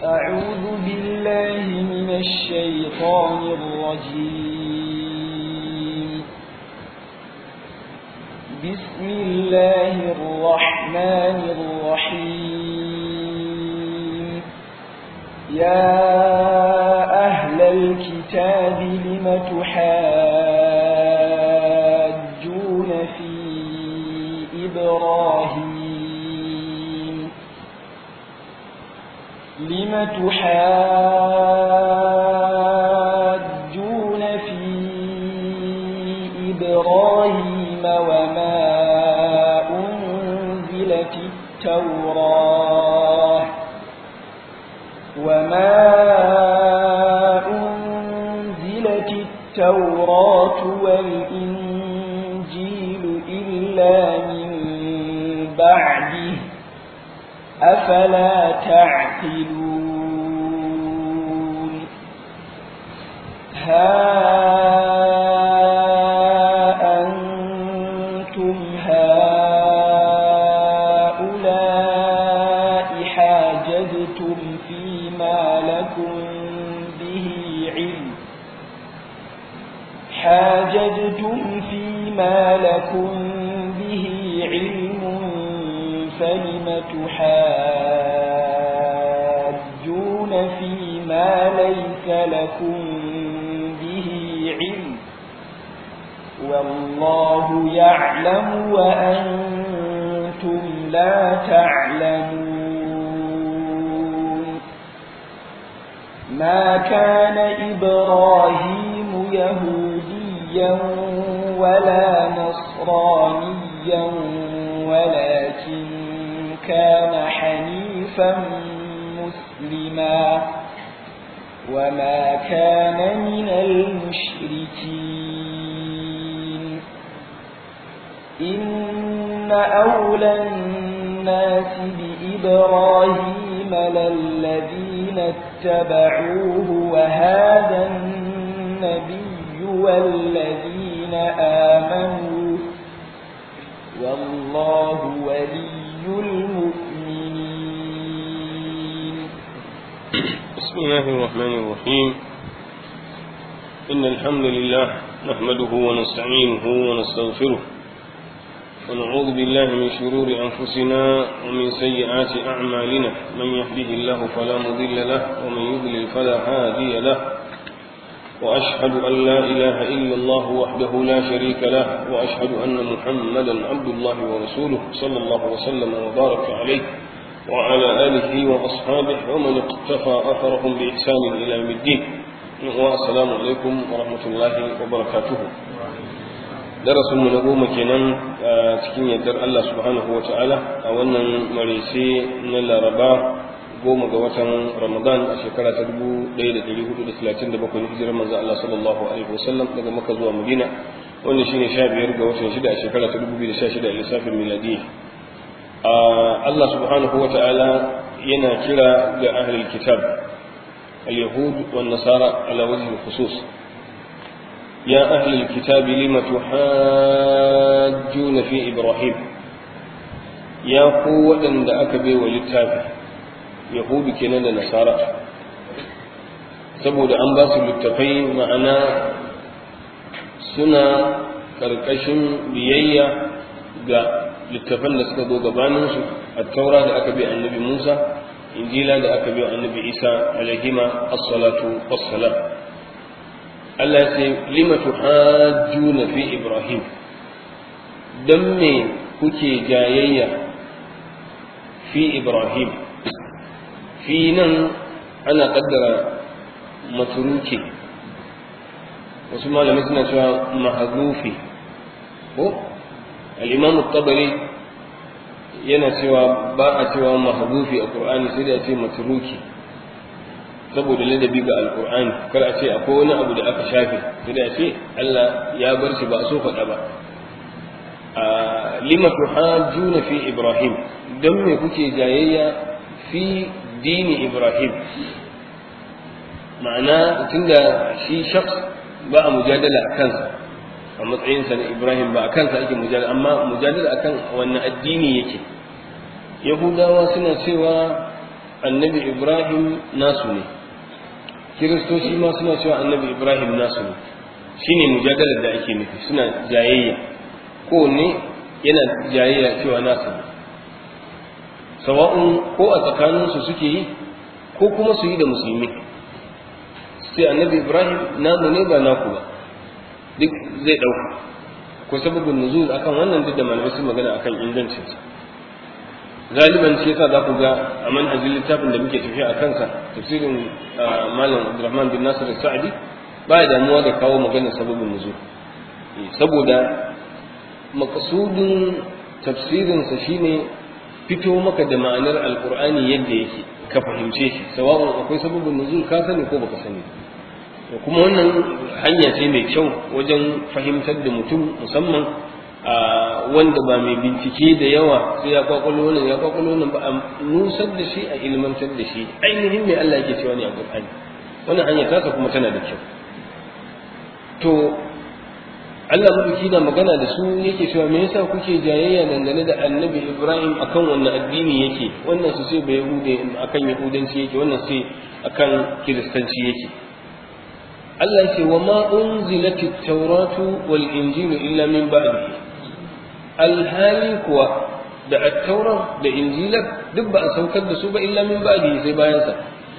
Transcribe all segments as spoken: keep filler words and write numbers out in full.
أعوذ بالله من الشيطان الرجيم. بسم الله الرحمن الرحيم. يا أهل الكتاب لم تحاجون في إبراهيم لم تحاجون في إبراهيم وما أنزلت التوراة وما أنزلت التوراة والإنجيل إلا من بعده أفلا تعقلون ها أنتم هؤلاء حاججتم فيما لكم به علم حاججتم فيما لكم به علم فلم تحاجون فيما ليس لكم به علم والله يعلم وأنتم لا تعلمون ما كان إبراهيم يهوديا ولا نصرانيا ولكن كان حنيفا مسلما وما كان من المشركين إن أولى الناس بإبراهيم للذين اتبعوه وهذا النبي والذين آمنوا والله ولي المؤمنين. بسم الله الرحمن الرحيم. إن الحمد لله نحمده ونستعينه ونستغفره ونعوذ بالله من شرور أنفسنا ومن سيئات أعمالنا من يهده الله فلا مضل له ومن يضلل فلا هادي له وأشهد أن لا إله إلا الله وحده لا شريك له وأشهد أن محمدا عبد الله ورسوله صلى الله وسلم وبارك عليه وعلى آله وأصحابه ومن اقتفى أثرهم بإحسان إلى يوم الدين. والسلام عليكم ورحمة الله وبركاته. درس من نقوم كنا تكين يدر الله سبحانه وتعالى أولا مريسي نلا ربا goma ga watan Ramadan a shekara ta dubu ɗaya da ɗari hudu da talatin da bakwai hijirar manzo Allah sallallahu alaihi wasallam daga Makka zuwa Madina wanda shine sha biyar ga watan shida a shekara ta dubu biyu da sha shida a lissafin miladi. Allah subhanahu wa ta'ala yana kira ga ahlul kitab al-yahud wan nasara ala wajhi al-khusus ya ahlul kitab lima tuhajjuna fi Ibrahim ya ku waɗanda aka bai wa littafi yahudu kenan da nasara saboda an ba su littafai ma'ana suna karkashin biyayya ga littafan da suka zo gabaninsu at-taura da aka bi annabi Musa injila da aka bi annabi Isa alaihima as-salatu was-salam. Allah ya ce lima tuhajjuna fi Ibrahim dan me kuke jayayya fi Ibrahim fi nan ana kaddara maturuki wasu malamai suna cewa mahzufi ko al-imam at-tabari yana cewa ba a cewa mahzufi a qur'ani sai da ce maturuki saboda ladabi ga al-qur'ani kar a ce akwai wani abu da aka shafe sai da ce Allah ya bar shi ba a so faɗa ba. lima tuhajjuna fi Ibrahim dan me kuke jayayya fi dini Ibrahim ma'ana tunda shi shakhs ba a mujadala a kansa a matsayinsa na Ibrahim ba a kansa ake mujadala amma mujadala akan wannan addini yake. Yahudawa suna cewa annabi Ibrahim nasu ne, kiristoci ma suna cewa annabi Ibrahim nasu ne. Shine mujadalar da ake nufi, suna jayayya, kowanne yana jayayya cewa nasu ne, sawa'un ko a tsakaninsu suke yi ko kuma su yi da musulmi, sai annabi Ibrahim namu ne ba naku ba, duk zai ɗauka. Ko sababin nuzul akan wannan duk da malamai sun magana akan ingancinsa. Galiban shi yasa za ku ga a manhajin littafin da muke tafiya a kansa, tafsirin malam Abdurrahman bin Nasir Sa'di ba ya damuwa da kawo maganar sababin nuzul, saboda maqsudin tafsirinsa shine fito maka da ma'anar alqur'ani yadda yake, ka fahimce shi, sawa'un akwai sababin nuzul ka sani ko baka sani. Kuma wannan hanya ce mai kyau wajen fahimtar da mutum, musamman wanda ba mai bincike da yawa sai ya kwakwalo wannan ya kwakwalo wannan ba, a nusar da shi, a ilmantar da shi ainihin mai Allah yake cewa ne a Qur'ani. Wannan hanya tasa kuma tana da kyau. To Allah mabuki na magana da su yake cewa me yasa kuke jayayya dangane da Annabi Ibrahim akan wannan addini yake, wannan su sai bai yahude akan yahudanci yake, wannan sai akan kiristanci yake. Allah ce wa ma unzilatit tawratu wal injilu illa min ba'di, alhali kuwa da at-taura da injila duk ba a saukar da su ba illa min ba'di, sai bayan sa.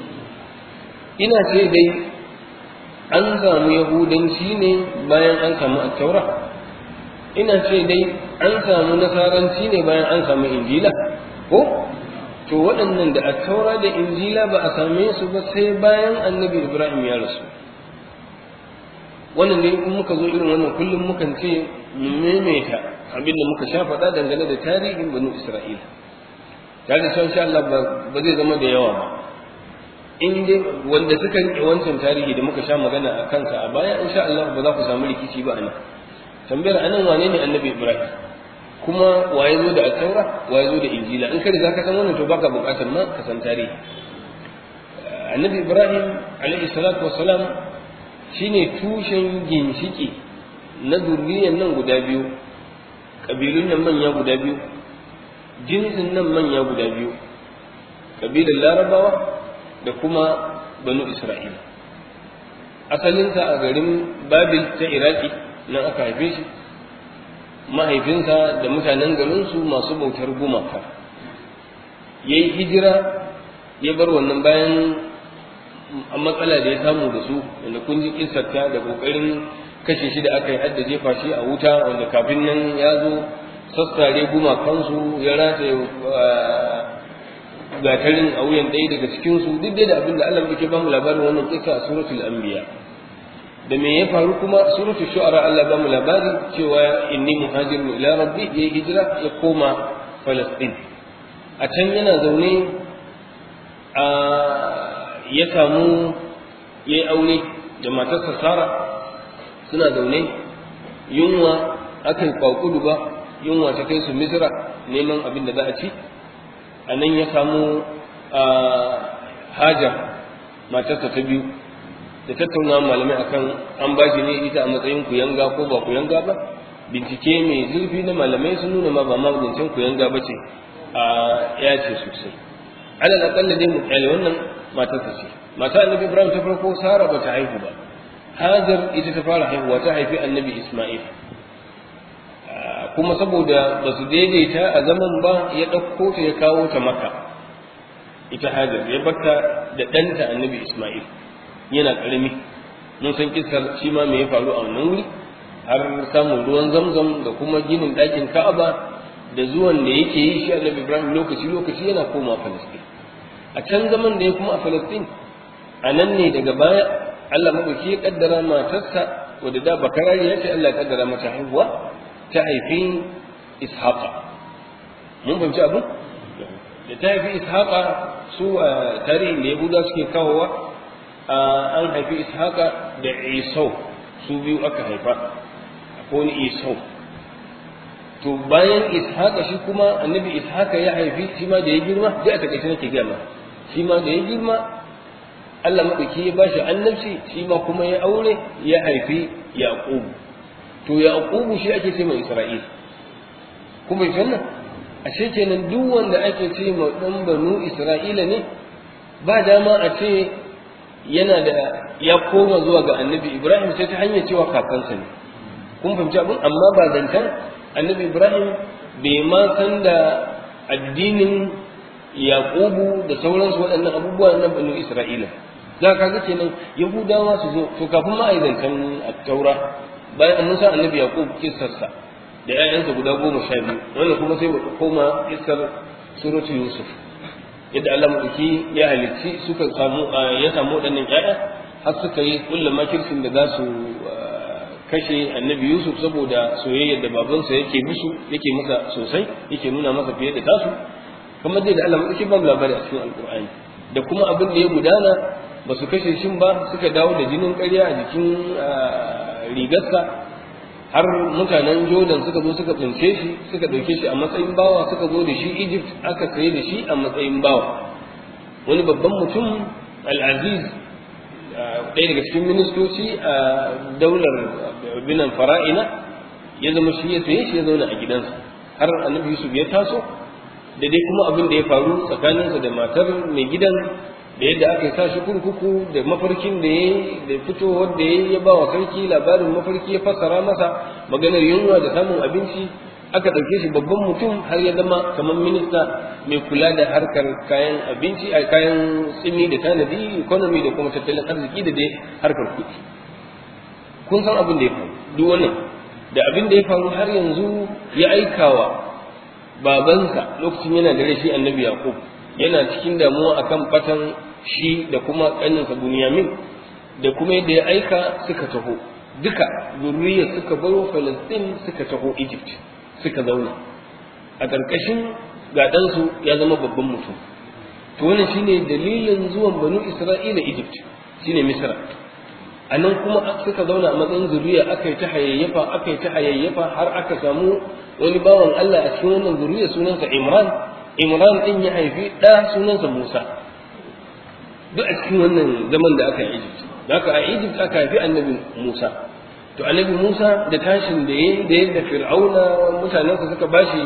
Ina ce dai an samu yahudanci ne bayan an samu at-taura, ina ce dai an samu nasaranci ne bayan an samu injila, ko to waɗannan da at-taura da injila ba a same su ba sai bayan annabi Ibrahim ya rasu. Wannan ne in muka zo irin wannan kullum mukan ce mu maimaita abin da muka sha faɗa dangane da tarihin banu Isra'ila. Tare da insha Allah ba zai zama da yawa ba. In dai wanda suka rike wancan tarihi da muka sha magana a kansa a baya, insha Allah ba za ku samu rikici ba anan. Tambayar anan wane ne Annabi Ibrahim? Kuma waye zo da at-Taura, waye zo da Injila? In ka riga ka san wannan to baka buƙatar ma ka san tarihi. Annabi Ibrahim alaihi salatu wassalam shine tushen ginshiki na zurriyan nan guda biyu, kabilun nan manya guda biyu, jinsin nan manya guda biyu, kabilar Larabawa da kuma banu Isra'ila. Asalinsa a garin Babil ta Iraki nan aka haife shi, mahaifinsa da mutanen garinsu masu bautar gumaka. Ya yi hijira ya bar wannan bayan a matsala da ya samu da su, wanda kun ji kisarta da kokarin kashe shi da aka yi hadda jefa shi a wuta, wanda kafin nan ya zo sassare gumakansu ya rataye gatarin a wuyan ɗaya daga cikinsu, duk dai da abin da Allah yake ba mu labarin wannan kisa a suratul anbiya. Da me ya faru kuma suratul shu'ara Allah ba mu labari cewa inni muhajirun ila rabbi, ya hijira ya koma Falastin. A can yana zaune a ya samu ya yi aure da matarsa Sara, suna zaune yunwa aka yi kwakudu ba, yunwa ta kai su Misra neman abin da za a ci. A nan ya samu Hajar matarsa ta biyu, da tattauna malamai akan an ba shi ne ita a matsayin kuyanga ko ba kuyanga ba. Bincike mai zurfi na malamai sun nuna ma ba ma zancen kuyanga ba ce, a ya ce sosai. Alal akalla dai mu kyale wannan matarsa ce. Mata annabi Ibrahim ta farko Sara ba ta haihu ba, Hajar ita ta fara haihuwa, ta haifi annabi Ismail. Kuma saboda ba su daidaita a zaman ba, ya ɗauko ta ya kawo ta Makka, ita Hajar ya barta da ɗanta annabi Ismail yana ƙarami. Mun san kisar shi ma me ya faru a wannan wuri, har samun ruwan Zamzam da kuma ginin ɗakin Ka'aba da zuwan da yake yi shi annabi Ibrahim lokaci lokaci yana koma Falastin. A can zaman da ya kuma a Falastin, a nan ne daga baya Allah maɗauki ya ƙaddara matarsa wadda da bakarari ya ce Allah ya ƙaddara mata haihuwa, ta haifi Ishaqa. Mun fahimci abin? Da ta haifi Ishaqa, su a tarihin da Yahuda suke kawowa, an haifi Ishaqa da Isau, su biyu aka haifa, ko ni Isau. To bayan Ishaqa shi kuma annabi Ishaqa ya haifi shi ma da ya girma, da a takaice nake gama, shi ma da ya girma Allah maɗauki ya bashi annabci, shi ma kuma ya aure ya haifi Yaqubu. To Yaqubu shi ake ce mai Isra'il. Kuma wannan ashe kenan duk wanda ake ce ma dan banu Isra'ila ne, ba dama a ce yana da ya koma zuwa ga annabi Ibrahim sai ta hanyar cewa kakansa ne kun fahimci abin amma ba zancan annabi Ibrahim bai ma san da addinin Yaqubu da sauransu waɗannan abubuwa na banu Isra'ila za ka ga kenan Yahudawa su zo to kafin ma a yi zancen taura bayan an sa annabi Yaqub kissarsa da ƴaƴansa guda goma sha biyu wannan kuma sai mu koma kissar suratul Yusuf yadda Allah madauki ya halicci suka samu ya samu waɗannan ƴaƴa har suka yi kullu makircin da za su kashe annabi Yusuf saboda soyayyar da babansa yake musu yake masa sosai yake nuna masa fiye da tasu kamar dai da Allah madauki ba mu labari a cikin alqur'ani da kuma abin da ya gudana ba su kashe shin ba suka dawo da jinin ƙarya a jikin rigarsa har mutanen Jordan suka zo suka tsince shi suka ɗauke shi a matsayin bawa suka zo da shi Egypt aka saye da shi a matsayin bawa wani babban mutum al-Aziz ɗaya daga cikin ministoci a daular binan fara'ina ya zama shi ya saye shi ya zauna a gidansa har annabi Yusuf ya taso da dai kuma abin da ya faru tsakaninsa da matar mai gidan da yadda aka sa shi kurkuku da mafarkin da ya da fitowar da ya ba wa sarki labarin mafarki ya fassara masa maganar yunwa da samun abinci aka ɗauke shi babban mutum har ya zama kamar minista mai kula da harkar kayan abinci a kayan tsimi da tanadi economy da kuma tattalin arziki da dai harkar kuɗi kun san abin da ya faru duk wannan da abin da ya faru har yanzu ya aikawa babansa lokacin yana da rashi annabi Yaqub yana cikin damuwa akan fatan shi da kuma ƙaninsa Bunyamin da kuma yadda ya aika suka taho duka zuriyar suka baro Palestine suka taho Egypt suka zauna a ƙarƙashin ga ɗansu ya zama babban mutum to wannan shine dalilin zuwan banu Isra'ila Egypt shine Misra a nan kuma suka zauna a matsayin zuriya aka yi ta hayayyafa aka yi ta hayayyafa har aka samu wani bawan Allah a cikin wannan zuriya sunansa Imran Imran din ya haifi ɗa sunansa Musa duk a cikin wannan zaman da aka yi Egypt haka a Egypt aka haifi annabi Musa to annabi Musa da tashin da yayi da yadda Fir'auna mutanensa suka bashi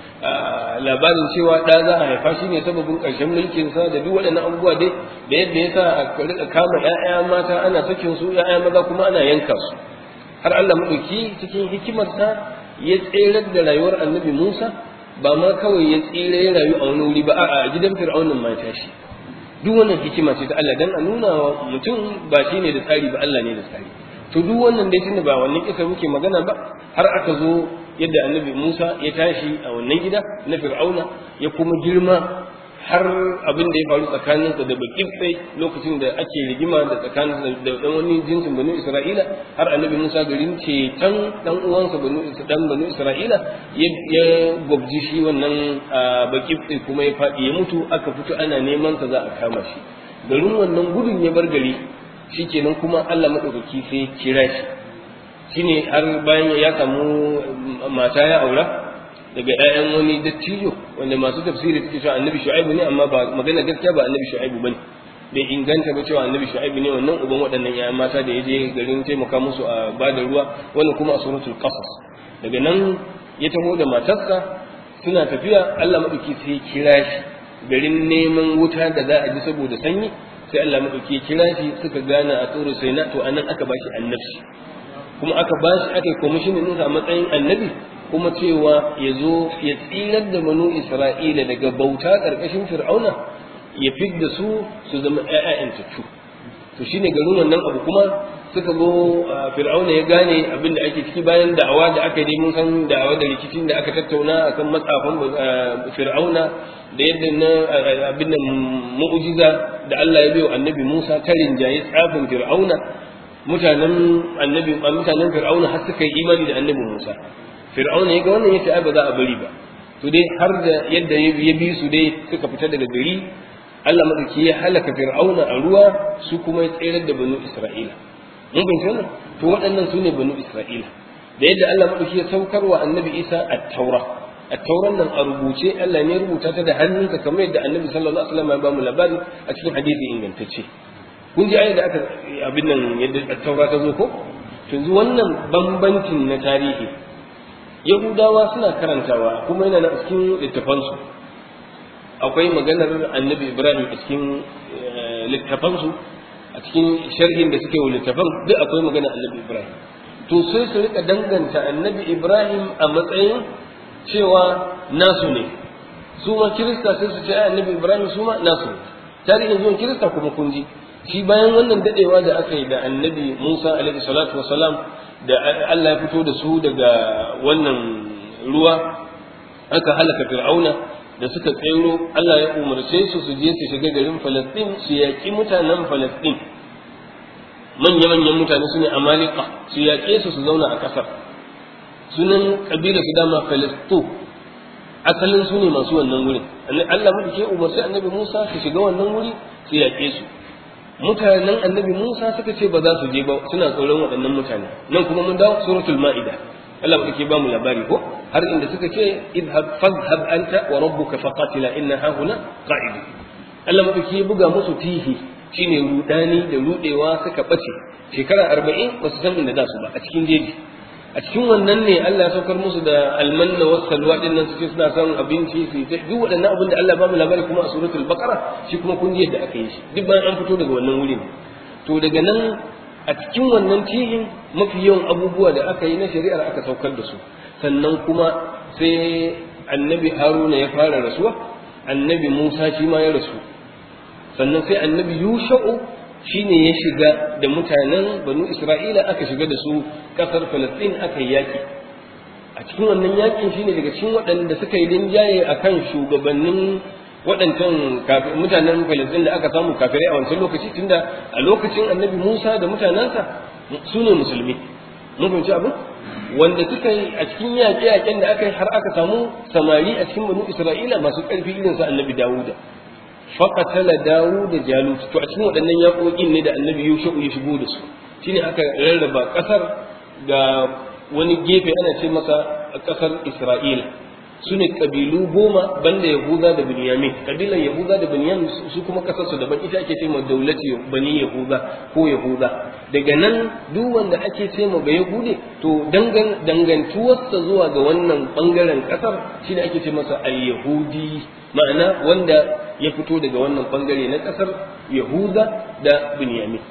labarin cewa ɗa za a haifa shi ne sababin ƙarshen mulkin sa da duk waɗannan abubuwa dai da yadda yasa a rika kama ƴaƴa mata ana sakin su ƴaƴa maza kuma ana yanka su har Allah madauki cikin hikimarsa ya tserar da rayuwar annabi Musa ba ma kawai ya tsira ya rayu a wani wuri ba a gidan Fir'aunin ma ya tashi duk wannan hikima ce ta Allah dan a nuna wa mutum ba shi ne da tsari ba Allah ne da tsari to duk wannan dai tunda ba wannan kisa muke magana ba har aka zo yadda annabi Musa ya tashi a wannan gida na Fir'auna ya kuma girma har abin da ya faru tsakaninsa da Bakifai lokacin da ake rigima da tsakanin da dan wani jinsin banu Isra'ila har annabi Musa garin ce tan dan uwansa banu dan banu Isra'ila ya gobji shi wannan Bakifai kuma ya fadi ya mutu aka fito ana neman sa za a kama shi garin wannan gudun ya bar gari shikenan kuma Allah madaukaki sai kira shi shine har bayan ya samu mata ya aura daga ƴaƴan wani dattijo wanda masu tafsiri suke cewa annabi Shu'aibu ne amma ba magana gaskiya ba annabi Shu'aibu bane bai inganta ba cewa annabi Shu'aibu ne wannan uban waɗannan ƴaƴan mata da yaje garin taimaka musu a bada ruwa wannan kuma a suratul qasas daga nan ya taho da matarsa suna tafiya Allah madauki sai ya kira shi garin neman wuta da za a ji saboda sanyi sai Allah madauki ya kira shi suka gana a tsoro sai na to anan aka bashi annabi kuma aka bashi aka yi commissioning ɗinsa a matsayin annabi kuma cewa ya zo ya tsirar da banu Isra'ila daga bauta ƙarƙashin Fir'auna ya fidda su su zama ƴaƴan tattu to shine garin wannan abu kuma suka zo Fir'auna ya gane abin da ake ciki bayan da'awa da aka yi mun san da'awa da rikicin da aka tattauna akan matsafan Fir'auna da yadda na abin nan mu'jiza da Allah ya bayo annabi Musa ta rinjaye tsafin Fir'auna mutanen annabi mutanen Fir'auna har suka yi imani da annabi Musa Fir'auna ya ga wannan yace ai ba za a bari ba to dai har da yadda ya bi su dai suka fita daga gari Allah madauki ya halaka Fir'auna a ruwa su kuma ya tsere da banu Isra'ila mun bin wannan to waɗannan su ne banu Isra'ila da yadda Allah madauki ya saukar wa annabi Isa at-Taura at-Tauran nan a rubuce Allah ne ya rubuta ta da hannunsa kamar yadda annabi sallallahu alaihi wasallam ya ba mu labari a cikin hadisi ingantacce kun ji ayat da aka abin nan yadda at-Taura ta zo ko yanzu wannan bambancin na tarihi Yahudawa suna karantawa kuma yana na cikin littafansu akwai maganar annabi Ibrahim a cikin littafansu a cikin sharhin da suke wa littafan duk akwai magana annabi Ibrahim to sai su rika danganta annabi Ibrahim a matsayin cewa nasu ne su ma kirista sai su ce annabi Ibrahim su ma nasu ne tarihin zuwan kirista kuma kun ji shi bayan wannan dadewa da aka yi da annabi Musa alaihi salatu wasalam da Allah ya fito da su daga wannan ruwa aka halaka fir'auna da suka tsero Allah ya umarce su su je su shiga garin Falastin su yaƙi mutanen Falastin manya-manyan mutane su ne Amalika su yaƙe su su zauna a ƙasar sunan ƙabilar su dama Falasto asalin su ne masu wannan wurin Allah mu ke umarci annabi Musa su shiga wannan wuri su yaƙe su mutanen annabi Musa suka ce ba za su je ba suna tsoron waɗannan mutane nan kuma mun dawo suratul Ma'ida Allah ba ke ba mu labari ko har inda suka ce idhab fadhhab anta wa rabbuka faqatila inna hahuna qa'idun Allah ba ke buga musu tihi shine rudani da rudewa suka bace shekara arba'in ba su san inda za su ba a cikin jeji a cikin wannan ne Allah ya saukar musu da almanna was salwa din nan suke suna son abinci su yi duk waɗannan abin da Allah ba mu labari kuma a suratul baqara shi kuma kun ji yadda aka yi shi duk bayan an fito daga wannan wurin to daga nan a cikin wannan tihin mafi yawan abubuwa da aka yi na shari'ar aka saukar da su sannan kuma sai annabi Haruna ya fara rasuwa annabi Musa shi ma ya rasu sannan sai annabi Yusha'u shine ya shiga da mutanen banu Isra'ila aka shiga da su kasar Falastin aka yi yaki a cikin wannan yakin shine daga cikin waɗanda suka yi linjaye akan shugabannin waɗancan mutanen Falastin da aka samu kafirai a wancan lokaci tunda a lokacin annabi Musa da mutanensa su ne musulmi mun fahimci abin wanda suka yi a cikin yaƙe-yaƙen da aka yi har aka samu samari a cikin banu Isra'ila masu ƙarfi irin su annabi Dawuda faqatala Dawuda Jalut to a cikin waɗannan yaƙoƙin ne da annabi Yusuf ya shigo da su shine aka rarraba ƙasar ga wani gefe ana ce masa ƙasar Isra'ila su ne ƙabilu goma banda Yahuda da Binyamin ƙabilan Yahuda da Binyamin su kuma ƙasar su daban ita ake ce ma daulati bani Yahuda ko Yahuda daga nan duk wanda ake ce ma ba Yahude to dangan dangantuwarsa zuwa ga wannan bangaren ƙasar shine ake ce masa al-Yahudi ma'ana wanda ya fito daga wannan bangare na ƙasar Yahuda da Binyamin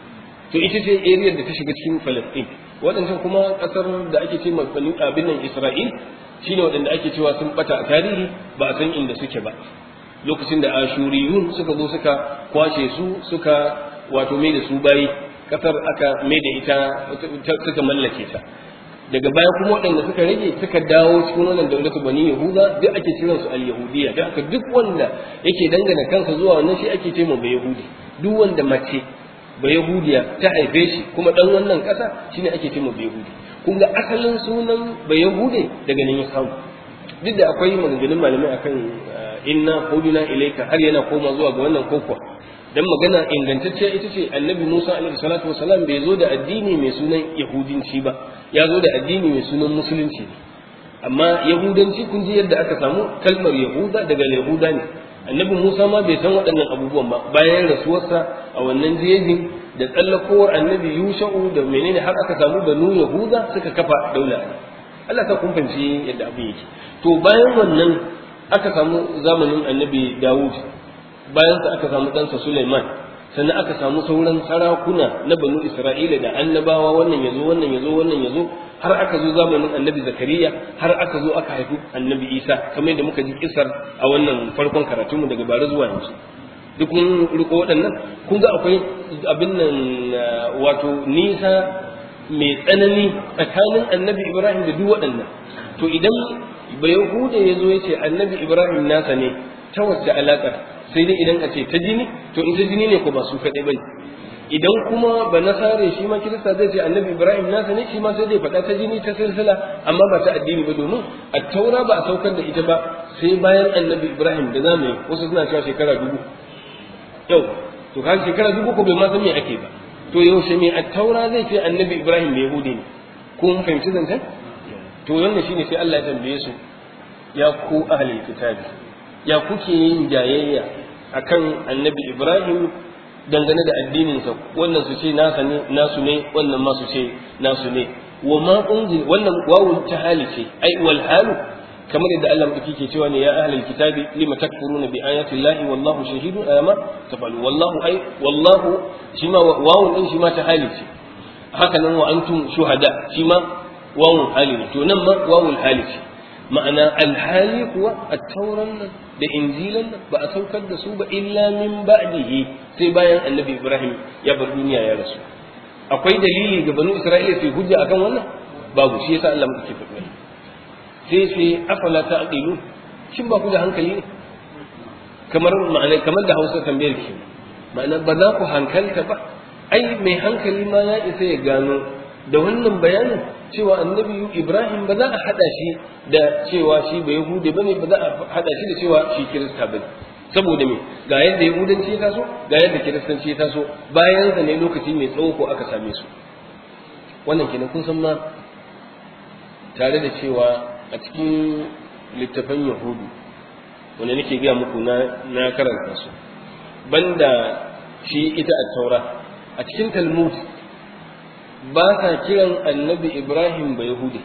to ita ce area da ta shiga cikin Palestine waɗancan kuma ƙasar da ake ce ma abin nan Isra'il shine waɗanda ake cewa sun bata a tarihi ba a san inda suke ba lokacin da ashuriyun suka zo suka kwace su suka wato mai da su bayi kasar aka mai da ita suka mallake ta daga baya kuma waɗanda suka rage suka dawo cikin wannan daulatu bani yahuda duk ake kiran su al-yahudiyya da aka duk wanda yake dangana kansa zuwa wannan shi ake ce ma ba yahudi duk wanda mace ba yahudiya ta haife shi kuma dan wannan ƙasa shine ake ce ma ba yahudi kun ga asalin sunan ba yahude daga nan ya samu duk da akwai maganganun malamai akan inna huduna ilayka har yana koma zuwa ga wannan kokwa dan magana ingantacciya ita ce annabi Musa alaihi salatu wasalam bai zo da addini mai sunan yahudinci ba ya zo da addini mai sunan musulunci ne amma yahudanci kun ji yadda aka samu kalmar yahuda daga yahuda ne annabi Musa ma bai san waɗannan abubuwan ba bayan rasuwarsa a wannan jejin da tsallakowar annabi Yusha'u da menene har aka samu banu Yahuda suka kafa daula Allah ta kumfanci yadda abin yake to bayan wannan aka samu zamanin annabi Dawud bayan sa aka samu ɗansa Sulaiman sannan aka samu sauran sarakuna na banu Isra'ila da annabawa wannan yazo wannan yazo wannan yazo har aka zo zamanin annabi Zakariya har aka zo aka haifi annabi Isa kamar yadda muka ji kisar a wannan farkon karatunmu daga bara zuwa yanzu duk mun riko waɗannan kun ga akwai abin nan wato nisa mai tsanani tsakanin annabi Ibrahim da duk waɗannan to idan ba Yahuda ya zo ya ce annabi Ibrahim nasa ne ta wacce alaƙar sai dai idan a ce ta jini to in ta jini ne ko ba su kaɗai bane idan kuma ba nasare shi ma kirista zai ce annabi Ibrahim nasa ne shi ma sai dai faɗa ta jini ta silsila amma ba ta addini ba domin a taura ba a saukar da ita ba sai bayan annabi Ibrahim da zamu yi wasu suna cewa shekara dubu yau to kan shekara dubu ko bai ma san me ake ba to yaushe me at-taura zai ce annabi Ibrahim bai yahudi ne ko mun fahimci zancen to wannan shine sai Allah ya tambaye su ya ku ahlul kitabi ya kuke yin jayayya akan annabi Ibrahim dangane da addinin sa wannan su ce nasa ne nasu ne wannan ma su ce nasu ne wa ma unzil wannan wawul tahali ce ai wal halu kamar yadda Allah madaki ke cewa ne ya ahlul kitabi lima takfuruna bi ayati llahi wallahu shahidun ama tafalu wallahu ai wallahu shi ma wawun din shi ma ta hali ce haka nan wa antum shuhada shi ma wawun hali ne to nan ma wawul hali ce ma'ana alhali kuwa at-tauran nan da injilan nan ba a saukar da su ba illa min ba'dihi sai bayan annabi Ibrahim ya bar duniya ya rasu akwai dalili ga banu Isra'ila sai hujja akan wannan babu shi yasa Allah muke faɗa sai sai afala ta'qilu shin ba ku da hankali ne kamar ma'ana kamar da Hausa tambayar ki ma'ana ba za ku hankalta ba ai mai hankali ma ya isa ya gano da wannan bayanin cewa annabi Ibrahim ba za a hada shi da cewa shi ba Yahudi bane ba za a hada shi da cewa shi Kirista bane saboda me ga yadda Yahudanci ya taso ga yadda Kiristanci ya taso bayan sa ne lokaci mai tsawo ko aka same su wannan kenan kun san ma tare da cewa a cikin littafan Yahudu wanda nake gaya muku na na karanta su banda shi ita a taura a cikin Talmud ba sa kiran annabi Ibrahim ba Yahudi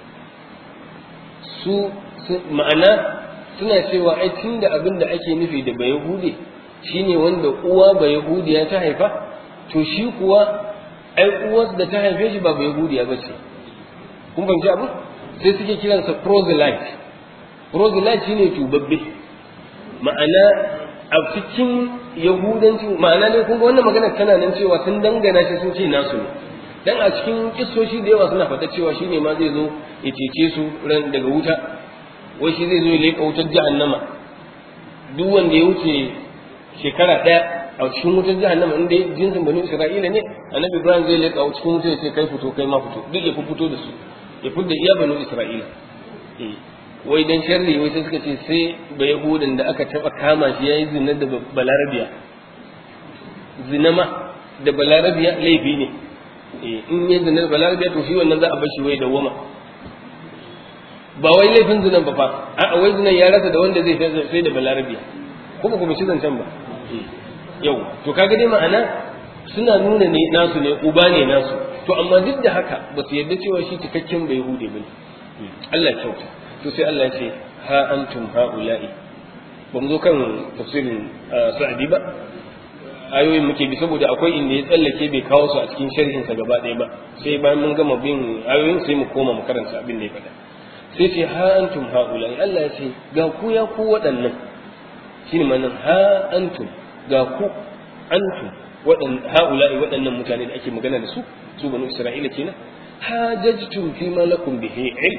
su ma'ana suna cewa ai tunda abin da ake nufi da ba Yahudi shine wanda uwa ba Yahudiya ta haifa to shi kuwa ai uwar da ta haife shi ba ba Yahudiya ba ce kun fahimci abu sai suke kiransa proselyte proselyte shine tubabbe ma'ana a cikin yahudanci ma'ana ne kun ga wannan magana tana nan cewa sun dangana shi sun ce nasu ne dan a cikin kissoshi da yawa suna fata cewa shine ma zai zo ya cece su ran daga wuta wai shi zai zo ya leƙa wutar jahannama duk wanda ya wuce shekara ɗaya a cikin wutar jahannama inda jinsin bani Isra'ila ne annabi Ibrahim zai leƙa cikin wutar ya ce kai fito kai ma fito duk ya fito da su ya fidda iya banu Isra'ila wai dan sharri wai sai suka ce sai ba yahudan da aka taba kama shi yayi zina da balarabiya zina ma da balarabiya laifi ne in yi zina da balarabiya to shi wannan za a bar shi wai dawwama ba wai laifin zinan ba fa a wai zinan ya rasa da wanda zai sai da balarabiya kuma kuma shi zancen ba yau to kaga dai ma'ana suna nuna ne nasu ne uba ne nasu to amma duk da haka ba su yarda cewa shi cikakken bai hude bane Allah ya kyauta to sai Allah ya ce ha antum haula'i ba mu zo kan tafsirin Sa'di ba ayoyin muke bi saboda akwai inda ya tsallake bai kawo su a cikin sharhin sa gaba ɗaya ba sai bayan mun gama bin ayoyin sai mu koma mu karanta abin da ya faɗa sai ce ha antum haula'i Allah ya ce ga ku ya ku waɗannan shine ma'anar ha antum ga ku antum haula'i waɗannan mutane da ake magana da su su banu Isra'ila kenan hajajtum fi ma lakum bihi ilm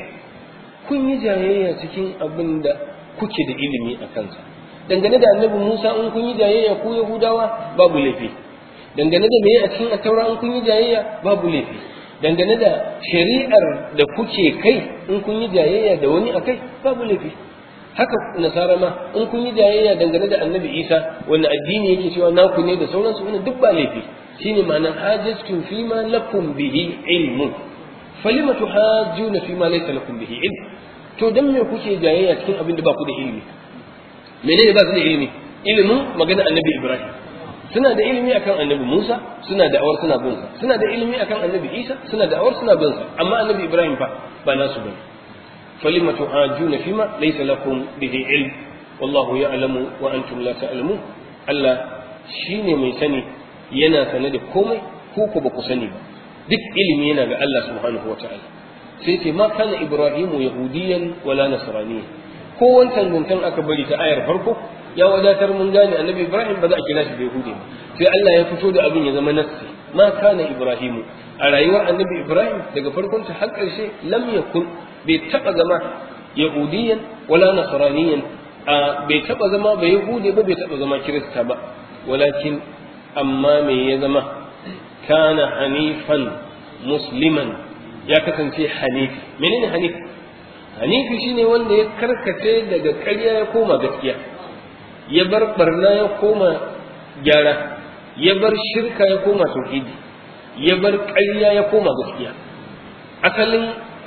kun yi jayayya cikin abin da kuke da ilimi a kansa dangane da annabi Musa in kun yi jayayya ku Yahudawa babu laifi dangane da meye a cikin at-Taura in kun yi jayayya babu laifi dangane da shari'ar da kuke kai in kun yi jayayya da wani akai babu laifi haka nasara ma in kun yi jayayya dangane da annabi Isa wanda addini yake cewa naku ne da sauransu wannan duk ba laifi shine ma'anar hajjatun fi ma lakum bihi ilmun falima tuhajjuna fi ma laysa lakum bihi ilm to dan me kuke jayayya cikin abin da ba ku da ilimi menene ba su da ilimi ilimin magana annabi Ibrahim suna da ilimi akan annabi Musa suna da awar suna bin sa suna da ilimi akan annabi Isa suna da awar suna bin sa amma annabi Ibrahim fa ba nasu bane falima tuhajjuna fi ma laysa lakum bihi ilm wallahu ya'lamu wa antum la ta'lamun Allah shine mai sani yana sane da komai ko ku ba ku sani ba duk ilimi yana ga Allah subhanahu wataala sai ce ma kana ibrahimu yahudiyan wala nasraniyan ko wancan guntan aka bari ta ayar farko ya wadatar mun gane annabi Ibrahim ba za a kira shi da yahudi ba sai Allah ya fito da abin ya zama nassi ma kana ibrahimu a rayuwar annabi Ibrahim daga farkon ta har ƙarshe lam yakun bai taba zama yahudiyan wala nasraniyan bai taba zama ba yahudi ba bai taba zama kirista ba walakin amma me ya zama kana hanifan musliman ya kasance hanifi menene hanifi hanifi shine wanda ya karkace daga ƙarya ya koma gaskiya ya bar barna ya koma gyara ya bar shirka ya koma tauhidi ya bar ƙarya ya koma gaskiya asalin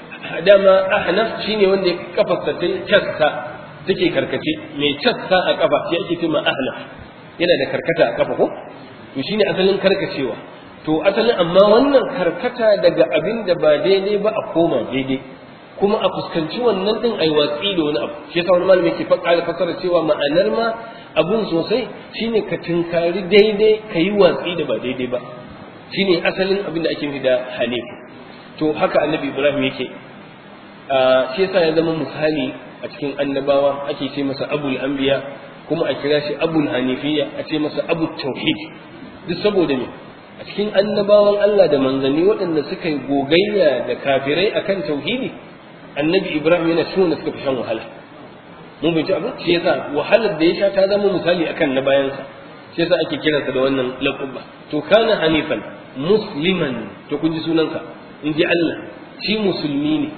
dama ahnaf shine wanda ya kafarsa ta cassa take karkace mai cassa a kafa sai ake cewa ahnaf yana da karkata a kafa ko to shine asalin karkacewa to asalin amma wannan karkata daga abin da ba daidai ba a koma daidai kuma a fuskanci wannan din ai watsi da wani abu shi yasa wani malami ke faɗa fasara cewa ma'anar ma abun sosai shine ka tinkari daidai ka yi watsi da ba daidai ba shine asalin abin da ake nufi da hanif to haka annabi ibrahim yake shi yasa ya zama misali a cikin annabawa ake ce masa abul anbiya kuma a kira shi abul hanifiyya a ce masa abul tauhid duk saboda me a cikin annabawan Allah da manzanni waɗanda suka yi gogayya da kafirai akan tauhidi annabi ibrahim yana cikin da suka fi shan wahala mun bai ci abin shi yasa wahalar da ya sha ta zama misali akan na bayansa shi yasa ake kiransa da wannan laqaba to kana hanifan musliman to kun ji sunansa in ji Allah shi musulmi ne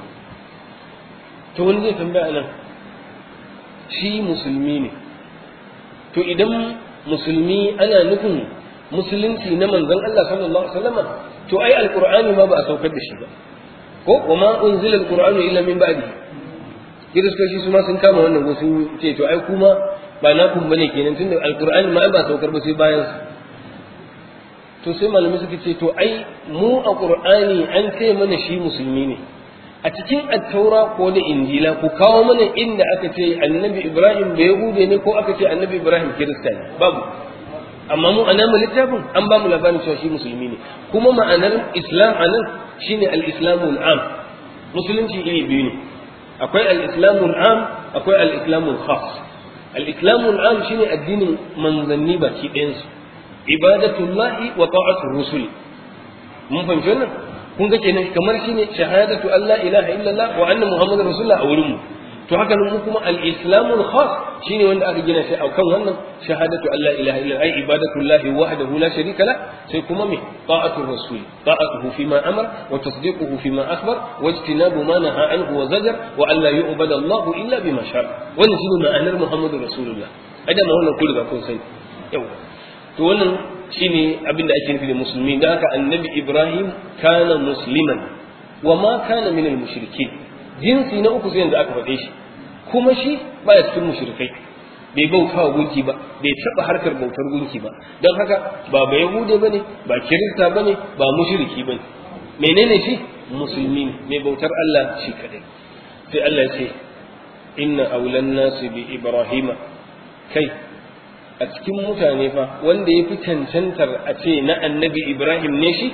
to wani zai tambaya nan shi musulmi ne to idan musulmi ana nufin musulunci na manzon Allah sallallahu alaihi wasallam to ai alqur'ani ma ba a saukar da shi ba ko wama unzila alqur'anu illa min ba'di kiristoci su ma sun kama wannan wasu ce to ai kuma ba na kun bane kenan tunda alqur'ani ma ba saukar ba sai bayan to sai malamai suka ce to ai mu a qur'ani an ce mana shi musulmi ne a cikin attaura ko da injila ku kawo mana inda aka ce annabi ibrahim da yahude ne ko aka ce annabi ibrahim kirista ne babu amma mu ana mu littafin an ba mu labarin cewa shi musulmi ne kuma ma'anar islam anan shine al-islamul am musulunci iri biyu ne akwai al-islamul am akwai al-islamul khas al-islamul am shine addinin manzanni baki ɗayan su ibadatullahi wa ta'atur rusuli mun fahimci wannan kun ga kenan kamar shine shahadatu alla ilaha illallah wa anna muhammadar rasulullah a wurin mu to haka nan kuma al-islamul khas shine wanda aka gina shi a kan wannan shahadatu alla ilaha illallah ay ibadatullahi wahdahu la sharika la sai kuma me ta'atur rasul ta'atuhu fima amara wa tasdiquhu fima akhbar wa ijtinabu ma naha anhu wa zajar wa alla yu'bada Allah illa bima shara wannan shine ma'anar muhammadur rasulullah ada ma wannan kullu ga kun sani yawa to wannan shine abinda ake nufi da musulmi da haka annabi ibrahim kana musliman wa ma kana min al-mushrikin jinsi na uku sai yanzu aka faɗe shi kuma shi baya cikin mushrikai bai bauta wa gunki ba bai taɓa harkar bautar gunki ba don haka ba ba yahude bane ba kirista bane ba mushriki bane menene shi musulmi ne mai bautar Allah shi kadai sai Allah ya ce inna awlan nasi bi ibrahima kai a cikin mutane fa wanda ya fi cancantar a ce na annabi ibrahim ne shi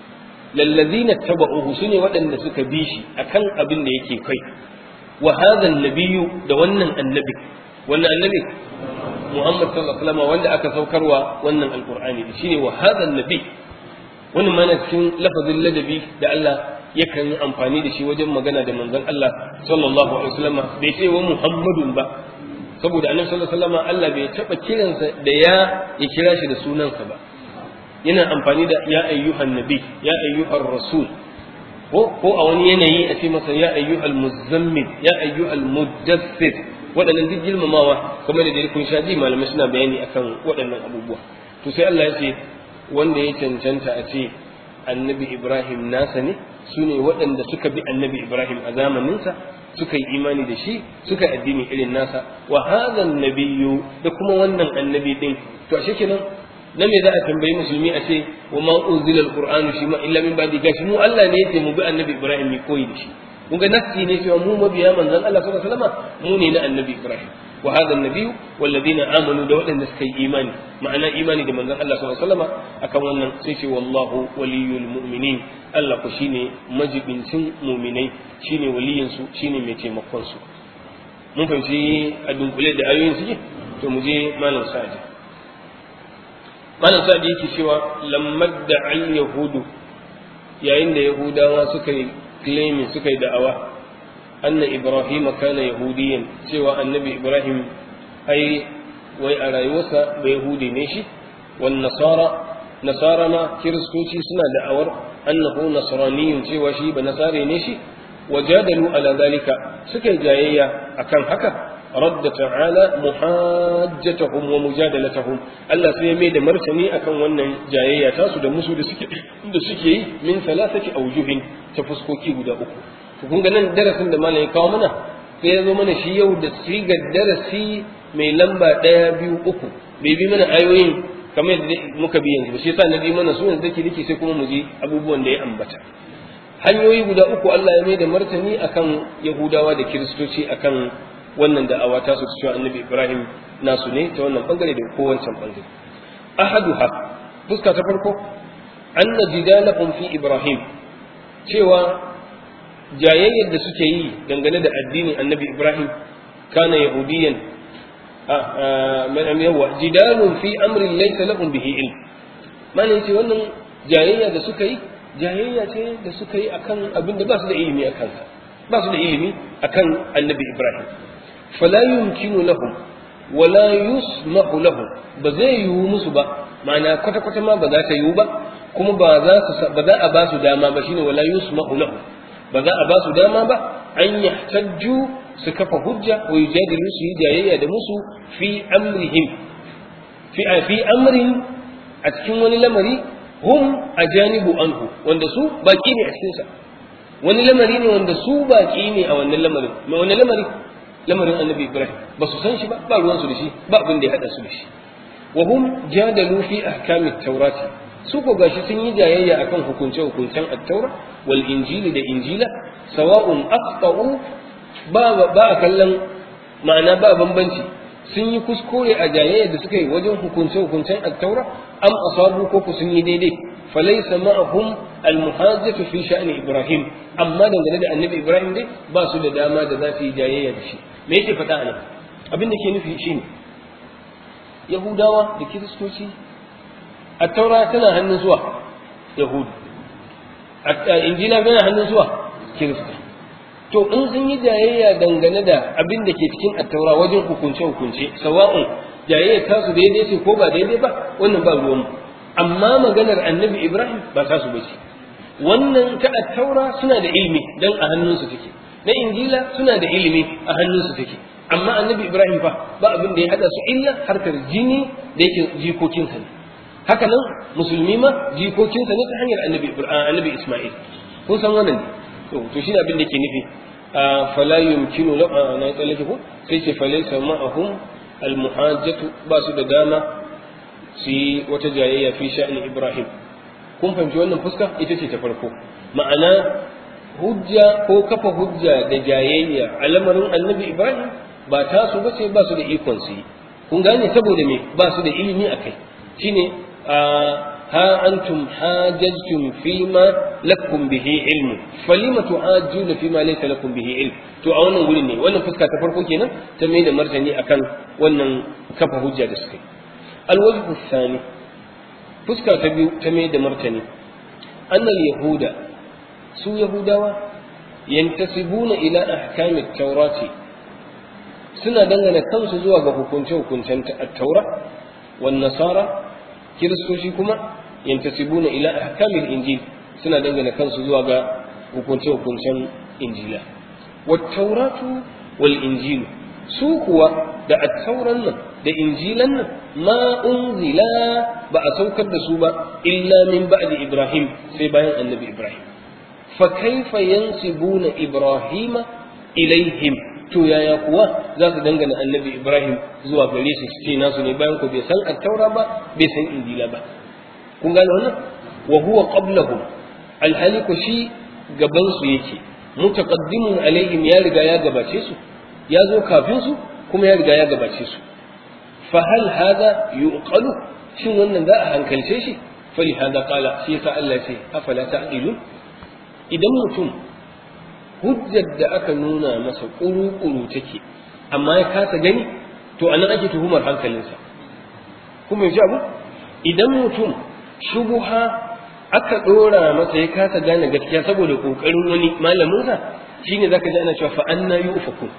lallazina taba'uhu sune waɗanda suka bi shi akan abin da yake kai wa hadha nabiyyu da wannan annabi wannan annabi Muhammad sallallahu alaihi wasallam wanda aka saukarwa wannan alqur'ani shine wa hadha nabi wannan mana cikin lafazin ladabi da Allah yakan yi amfani da shi wajen magana da manzon Allah sallallahu alaihi wasallam bai ce wa Muhammadun ba saboda annabi sallallahu alaihi wasallam Allah bai taba kiransa da ya ya kira shi da sunansa ba yana amfani da ya ayyuhan nabi ya ayyuhar rasul ko ko a wani yanayi a ce masa ya ayyuhal muzammil ya ayyuhal muddaththir waɗannan duk girmamawa kuma da dai kun sha ji malamai suna bayani akan waɗannan abubuwa to sai Allah ya ce wanda ya cancanta a ce annabi Ibrahim nasa ne su ne waɗanda suka bi annabi Ibrahim a zamaninsa suka yi imani da shi suka yi addini irin nasa wa hadha nabiyyu da kuma wannan annabi din to ashe kenan na me za a tambayi musulmi a ce wa ma unzila alqur'anu shi ma illa min ba'di gashi mu Allah ne yace mu bi annabi Ibrahim mu koyi da shi kun ga nafsi ne cewa mu mabiya manzon Allah sallallahu alaihi wasallam mu ne na annabi Ibrahim wa hadha an-nabiyyu wal ladina amanu da waɗanda suka yi imani ma'ana imani da manzon Allah sallallahu alaihi wasallam akan wannan sai ce wallahu waliyul mu'minin Allah ko shine majibincin mu'minai shine waliyin su shine mai taimakon su mun fahimci a dunkule da ayoyin suke to mu je malam sa'adi malam sa'adi yake cewa lamma da al-yahudu yayin da yahudawa suka yi claim suka yi da'awa anna ibrahim kana yahudiyan cewa annabi ibrahim ai wai a rayuwarsa ba yahudi ne shi wan nasara nasara ma kiristoci suna da'awar annahu nasraniyun cewa shi ba nasare ne shi wajadalu ala dalika suka yi jayayya akan haka radda ta'ala muhajjatahum wa mujadalatahum Allah sai mai da martani akan wannan jayayya tasu da musu da suke da suke yi min salasati awjuhin ta fuskoki guda uku to kun ga nan darasin da malai kawo mana sai ya zo mana shi yau da sigar darasi mai lamba ɗaya biyu uku bai bi mana ayoyin kamar yadda muka bi yanzu ba shi yasa na bi mana su yanzu dake dake sai kuma mu ji abubuwan da ya ambata hanyoyi guda uku Allah ya mai da martani akan Yahudawa da Kiristoci akan wannan da'awa ta su cewa Annabi Ibrahim nasu ne ta wannan bangare da ko wancan bangare. Ahaduha, fuska ta farko, anna jidalahum fi Ibrahim, cewa jayayyar da suke yi dangane da addinin Annabi Ibrahim kana yahudiyan a yawa jidalun fi amrin laysa lahum bihi ilm. Mana yace wannan jayayya da suka yi jayayya ce da suka yi akan abin da ba su da ilimi a kansa, ba su da ilimi akan Annabi Ibrahim. Fala yumkinu lahum wala yusmahu lahum, ba zai yiwu musu ba, ma'ana kwata kwata ma ba za ta yiwu ba, kuma ba za su ba za a ba su dama ba, shine wala yusmahu lahum, ba za a ba su dama ba an yahtajju su kafa hujja wa yujadilu su yi jayayya da musu fi amrihim fi fi amrin a cikin wani lamari hum ajanibu anhu, wanda su baki ne a cikin sa. Wani lamari ne wanda su baki ne a wannan lamarin. Ma wannan lamari lamarin Annabi Ibrahim ba su san shi ba, ba ruwan su da shi, ba abin da ya hada su da shi. Wa hum jadalu fi ahkami at-taurati, su ko gashi sun yi jayayya akan hukunce hukuncen at-taura wal injili da injila, sawa'un aqta'u ba ba kallon ma'ana ba bambanci, sun yi kuskure a jayayya da suka yi wajen hukunce hukuncen at-taura am asabu ko ku sun yi daidai. Falaysa ma'ahum al-muhajjatu fi sha'ni Ibrahim, amma dangane da Annabi Ibrahim dai ba su da dama da za su yi jayayya da shi. Me yake faɗa anan? Abin da ke nufi shine Yahudawa da Kiristoci, at-taura tana hannun zuwa Yahudu, injila tana hannun zuwa Kirista. To in sun yi jayayya dangane da abin da ke cikin at-taura wajen hukunce hukunce, sawa'un jayayya ta su daidai ce ko ba daidai ba, wannan ba ruwan mu. Amma maganar Annabi Ibrahim ba ta su bace. Wannan ta at-taura suna da ilimi dan a hannunsu take, na injila suna da ilimi a hannunsu take, amma Annabi Ibrahim fa ba abin da ya hada su illa harkar jini da yake jikokinsa ne. Haka nan musulmi ma jikokinsa ne ta hanyar Annabi Annabi Isma'il. Kun san wannan ne? To to shine abin da yake nufi. Fala yumkinu la na tsallake ko sai ce falaysa ma'ahum al-muhajjatu, ba su da dama su yi wata jayayya fi sha'ni Ibrahim. Kun fahimci wannan fuska ita ce ta farko, ma'ana hujja ko kafa hujja da jayayya a lamarin Annabi Ibrahim ba ta su bace, ba su da ikon su yi. Kun gane saboda me? Ba su da ilimi akai. Shine ha antum hajajtum fima lakum bihi ilmu falima tuhajjuna fima laysa lakum bihi ilm. To a wannan gurin ne, wannan fuska ta farko kenan ta mai da martani akan wannan kafa hujja da suka yi. Alwajhu thani, fuska ta biyu ta mai da martani, annal yahuda, su yahudawa yantasibuna ila ahkami at-taurati, suna dangana kansu zuwa ga hukunce hukuncen at-taura, wan nasara kiristoci kuma yantasibuna ila ahkamil injil, suna dangana kansu zuwa ga hukunce hukuncen injila. Wat tauratu wal injilu, su kuwa da at-tauran nan da injilan nan ma unzila, ba a saukar da su ba illa min ba'di Ibrahim, sai bayan Annabi Ibrahim. Fa kaifa yansibuna Ibrahima ilaihim, to yaya kuwa za su dangana Annabi Ibrahim zuwa gare su su ce nasu ne bayan ku bai san at-taura ba, bai san injila ba. Kun gane wannan? Wa huwa qablahum, alhali ko shi gaban su yake, mutaqaddimun alaihim, ya riga ya gabace su, ya zo kafin su kuma ya riga ya gabace su. Fa hal hada yuqalu, shin wannan za a hankalce shi? Fali hada qala, shi yasa Allah ce afala ta'qilun. Idan mutum hujjar da aka nuna masa kuru-kuru take amma ya kasa gani, to anan ake tuhumar hankalinsa. Kuma yaji abu, idan mutum shubuha aka dora masa ya kasa gane gaskiya saboda kokarin wani malamin sa, shine zaka ji ana cewa fa anna yufakun.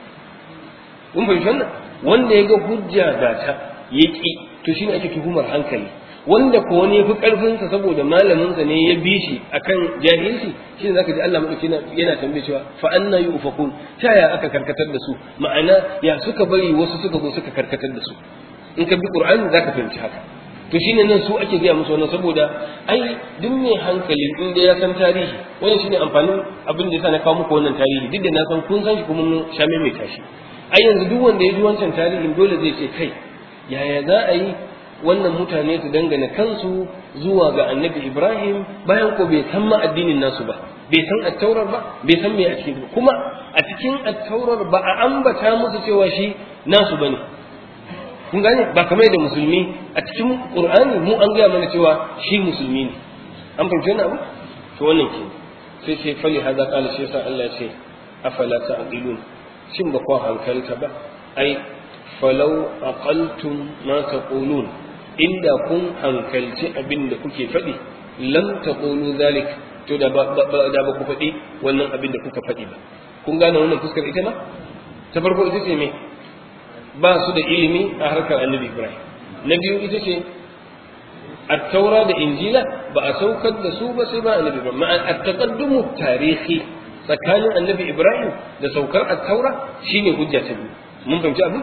Kun fahimci wannan? Wanda ya ga hujja da ta yaki, to shine ake tuhumar hankali. Wanda ko wani yafi karfin sa saboda malamin sa ne ya bi shi akan jahilci, shine zaka ji Allah madauki yana tambaye cewa fa anna yufakun, ta ya aka karkatar da su, ma'ana ya suka bari wasu suka zo suka karkatar da su. In ka bi Qur'ani zaka fahimci haka. To shine nan su ake gaya musu wannan, saboda ai duk mai hankali in da ya san tarihi, wannan shine amfanin abin da yasa na kawo muku wannan tarihi, duk da na san kun san shi kuma mun sha mai tashi. Ai yanzu duk wanda ya ji wancan tarihin dole zai ce kai, yaya za a yi wannan mutane su dangana kansu zuwa ga annabi Ibrahim bayan ko bai san ma addinin nasu ba, bai san attaurar ba, bai san me a cikin kuma a cikin attaurar ba a ambata musu cewa shi nasu bane. Kun gane ba kamar da musulmi a cikin Qur'ani mu an gaya mana cewa shi musulmi ne. An fahimci wannan abu? To wannan ke sai sai fali hada qala shi yasa Allah ya ce afala ta'qilun, shin ba ku hankalta ba? ai falau aqaltum ma taqulun, inda kun hankalci abin da kuke faɗi lam taqulu zalik, to da ba da ba ku faɗi wannan abin da kuka faɗi ba. Kun gane wannan fuskar ita ma ta farko ita ce me ba su da ilimi a harkar annabi Ibrahim. Na biyu ita ce at-taura da injila ba a saukar da su ba sai ba annabi Ibrahim. Ma'an at-taqaddumu tarihi tsakanin annabi Ibrahim da saukar at-taura shine hujja ta biyu. Mun fahimci abin?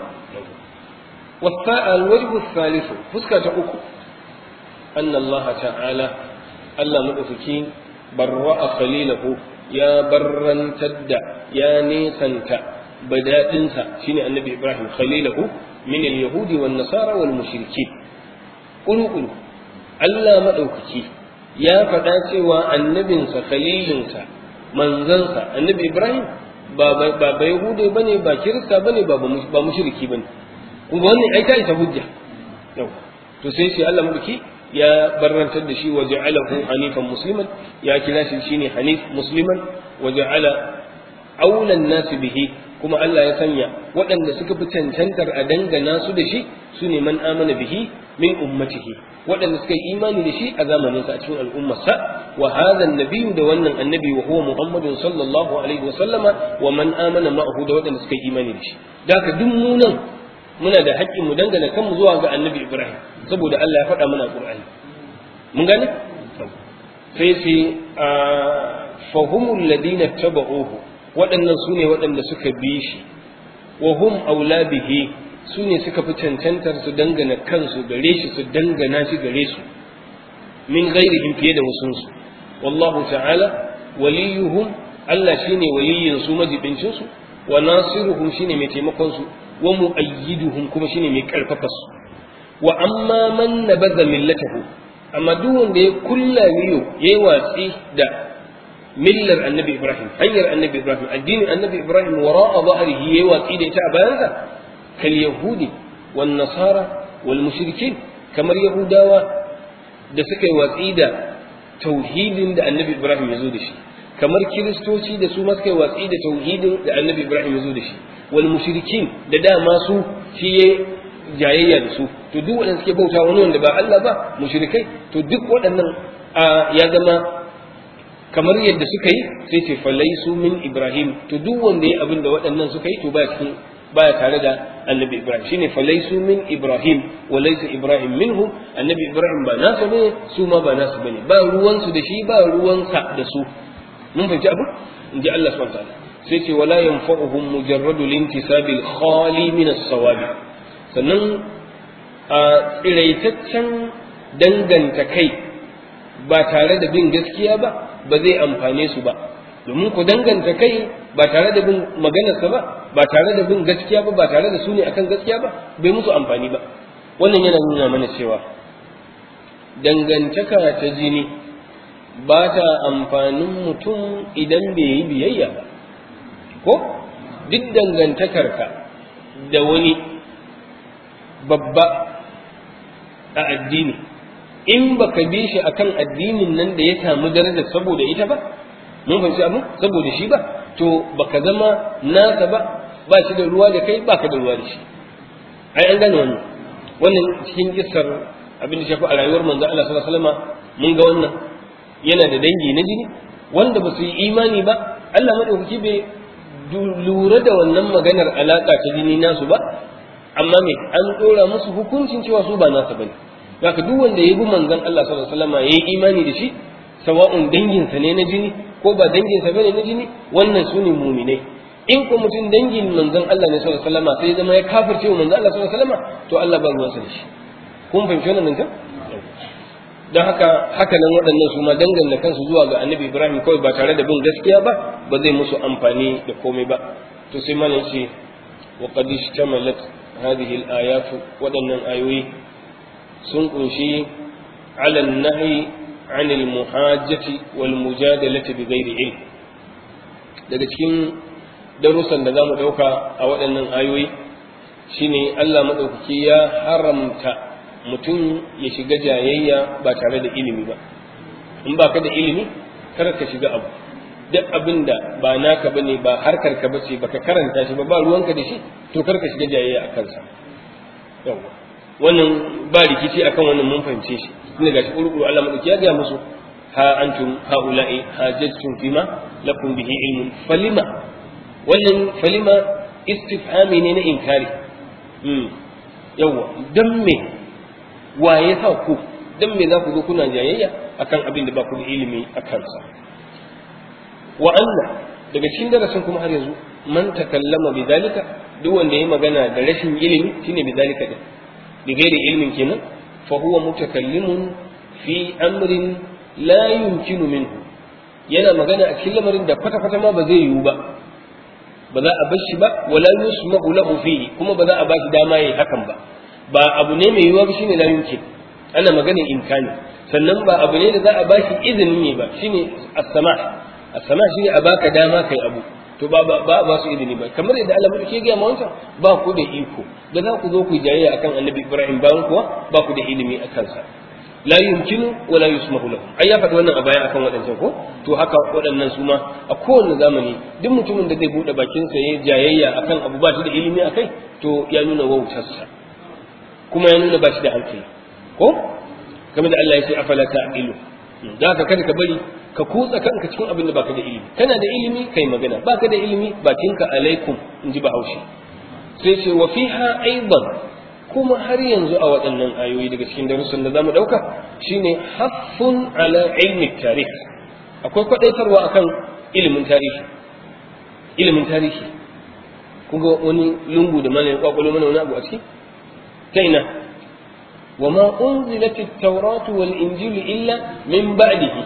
والوجه الثالث فسكة أكو أن الله تعالى ألا مؤفكين برأ خليله يا برا تدع يا نيسنت بداتنسا شين النبي إبراهيم خليله من اليهود والنصارى والمشركين قلوا قلوا ألا مؤفكي يا فتاتي والنبينسا خليلنسا منزنسا النبي إبراهيم ba ba yahude bane ba kirista bane ba ba mushriki bane. Kuma wannan ai ta isa hujja yau to sai shi Allah mulki ya barrantar da shi wa ja'alahu hanifan musliman, ya kira shi shine hanif musliman wa ja'ala aulan nas bihi, kuma Allah ya sanya waɗanda suka fi cancantar a dangana su da shi sune man amana bihi min ummatihi, waɗanda suka yi imani da shi a zamaninsa a cikin al'ummarsa. wa hadha an-nabiyyu da wannan annabi wa huwa muhammadun sallallahu alaihi wa sallama wa man amana ma'ahu da waɗanda suka yi imani da shi. Da haka duk mu nan muna da haƙƙin mu dangana kanmu zuwa ga annabi Ibrahim saboda Allah ya faɗa mana Qur'ani. Mun gane? Sai sai fahumul ladina tabauhu, waɗannan sune waɗanda suka bi shi, wa hum aula bihi, sune suka fi cancantar su dangana kansu gare shi, su dangana shi gare su min ghairihim fiye da wasunsu. Wallahu ta'ala waliyuhum, Allah shine waliyin su majibincin su, wa nasiruhum shine mai taimakon su, wa mu'ayyiduhum kuma shine mai karfafa su. Wa amma man nabadha millatahu, amma duk wanda ya kulla miyo yayi watsi da millar annabi Ibrahim, hanyar annabi Ibrahim, addinin annabi Ibrahim wara'a dhahrihi yayi watsi da ita a bayansa, kal yahudi wan nasara wal mushrikin, kamar yahudawa da suka yi watsi da tauhidin da annabi Ibrahim ya zo da shi, kamar kiristoci da su ma suka yi watsi da tauhidin da annabi Ibrahim ya zo da shi, wal mushrikin da dama su shi ya jayayya da su, to duk waɗanda suke bauta wani wanda ba Allah ba mushrikai, to duk waɗannan ya zama kamar yadda suka yi sai ce falaisu min Ibrahim, to duk wanda ya abin da waɗannan suka yi to baya cikin baya tare da annabi Ibrahim. Shine falaisu min Ibrahim wa laysa Ibrahim minhu, annabi Ibrahim ba nasa bane su ma ba nasu bane, ba ruwansu da shi ba ruwansa da su. mun fahimci abu in ji Allah subhanahu wa ta'ala sai ce wala yanfa'uhum mujarradu lintisabi al-khali min as-sawab, sannan a tsiraitaccen danganta kai ba tare da bin gaskiya ba ba zai amfane su ba, domin ku danganta kai ba tare da bin maganarsa ba ba tare da bin gaskiya ba ba tare da su ne akan gaskiya ba bai musu amfani ba. Wannan yana nuna mana cewa dangantaka ta jini ba ta amfanin mutum idan bai yi biyayya ba, ko duk dangantakarka da wani babba a addini in baka bi shi akan addinin nan da ya samu daraja saboda ita ba, mun fahimci abu saboda shi ba, to baka zama nasa ba, ba shi da ruwa da kai baka da ruwa da shi. ai an gane wannan wannan cikin kissar abin da shafi a rayuwar manzo Allah sallallahu alaihi wasallam mun ga wannan yana da dangi na jini wanda ba su yi imani ba, Allah madaukaki bai lura da wannan maganar alaka ta jini nasu ba, amma me an dora musu hukuncin cewa su ba nasa bane. Haka duk wanda ya bi manzon Allah sallallahu alaihi wasallam yayi imani da shi, sawa'un danginsa ne na jini ko ba danginsa bane na jini, wannan sune mu'minai. In ko mutum dangin manzon Allah ne sallallahu alaihi wasallam sai zama ya kafirce wa manzon Allah sallallahu alaihi wasallam, to Allah ba ruwansa da shi. Kun fahimci wannan nan? Dan haka haka nan waɗannan su ma danganta kansu zuwa ga Annabi Ibrahim kawai ba tare da bin gaskiya ba ba zai musu amfani da komai ba. To sai malam ce wa qad ishtamalat hadhihi al-ayat, waɗannan ayoyi sun kunshi ala nahi anil muhajjati wal mujadalati bi ghairi ilm. Daga cikin darussan da zamu dauka a waɗannan ayoyi shine Allah madaukaki ya haramta mutum ya shiga jayayya ba tare da ilimi ba. In baka da ilimi kar ka shiga abu, duk abin da ba naka bane ba harkar ka bace baka karanta shi ba ba ruwanka da shi to kar ka shiga jayayya a kansa. Yawa wannan ba rikici akan wannan mun fahimce shi. Ina gashi urkuru Allah madauki ya ga musu ha antum haula'i hajjtum fima lakum bihi ilmun falima. Wannan falima istifhami ne na inkari. hmm yawa dan me waye sa ku dan me za ku zo kuna jayayya akan abin da ba ku da ilimi a kansa. Wa anna daga cikin darasin kuma har yanzu man takallama bidalika duk wanda yayi magana da rashin ilimi shine bidalika din bi gairi ilmin kenan fa huwa mutakallimun fi amrin la yumkinu minhu, yana magana a cikin lamarin da kwata kwata ma ba zai yiwu ba ba za a bar shi ba wala yusma'u lahu fihi kuma ba za a ba shi dama yayi hakan ba. Ba abu ne mai yiwuwa ba shine la yumkin, ana magana imkani. Sannan ba abu ne da za a ba shi izinin ne ba shine as-sama' as-sama' shine a baka dama kai abu to ba ba ba su izini ba. Kamar yadda Allah ke ga ma wancan ba ku da iko da za ku zo ku jayayya akan Annabi Ibrahim bayan kuwa ba ku da ilimi akan sa. La yumkinu wa la yusmahu lahum. Ai ya faɗi wannan a baya akan waɗancan ko to haka waɗannan su ma a kowane zamani duk mutumin da zai buɗe bakin sa yayin jayayya akan abu ba shi da ilimi akai to ya nuna wautarsa kuma ya nuna ba shi da hankali ko kamar da Allah ya ce afala ta'qilu. Da haka kada ka bari ka kutsa kanka cikin abin da baka da ilimi. Kana da ilimi kai magana, baka da ilimi bakinka alaikum in ji Bahaushe. Sai ce wa fiha aidan kuma har yanzu a waɗannan ayoyi daga cikin darussan da zamu dauka shine haffun ala ilmi tarikh. Akwai kwadaitarwa akan ilimin tarihi. Ilimin tarihi. Kun ga wani lungu da mana ya kwakwalo mana wani abu a ciki? Ta ina? Wa ma unzilat at-tauratu wal injilu illa min ba'dihi.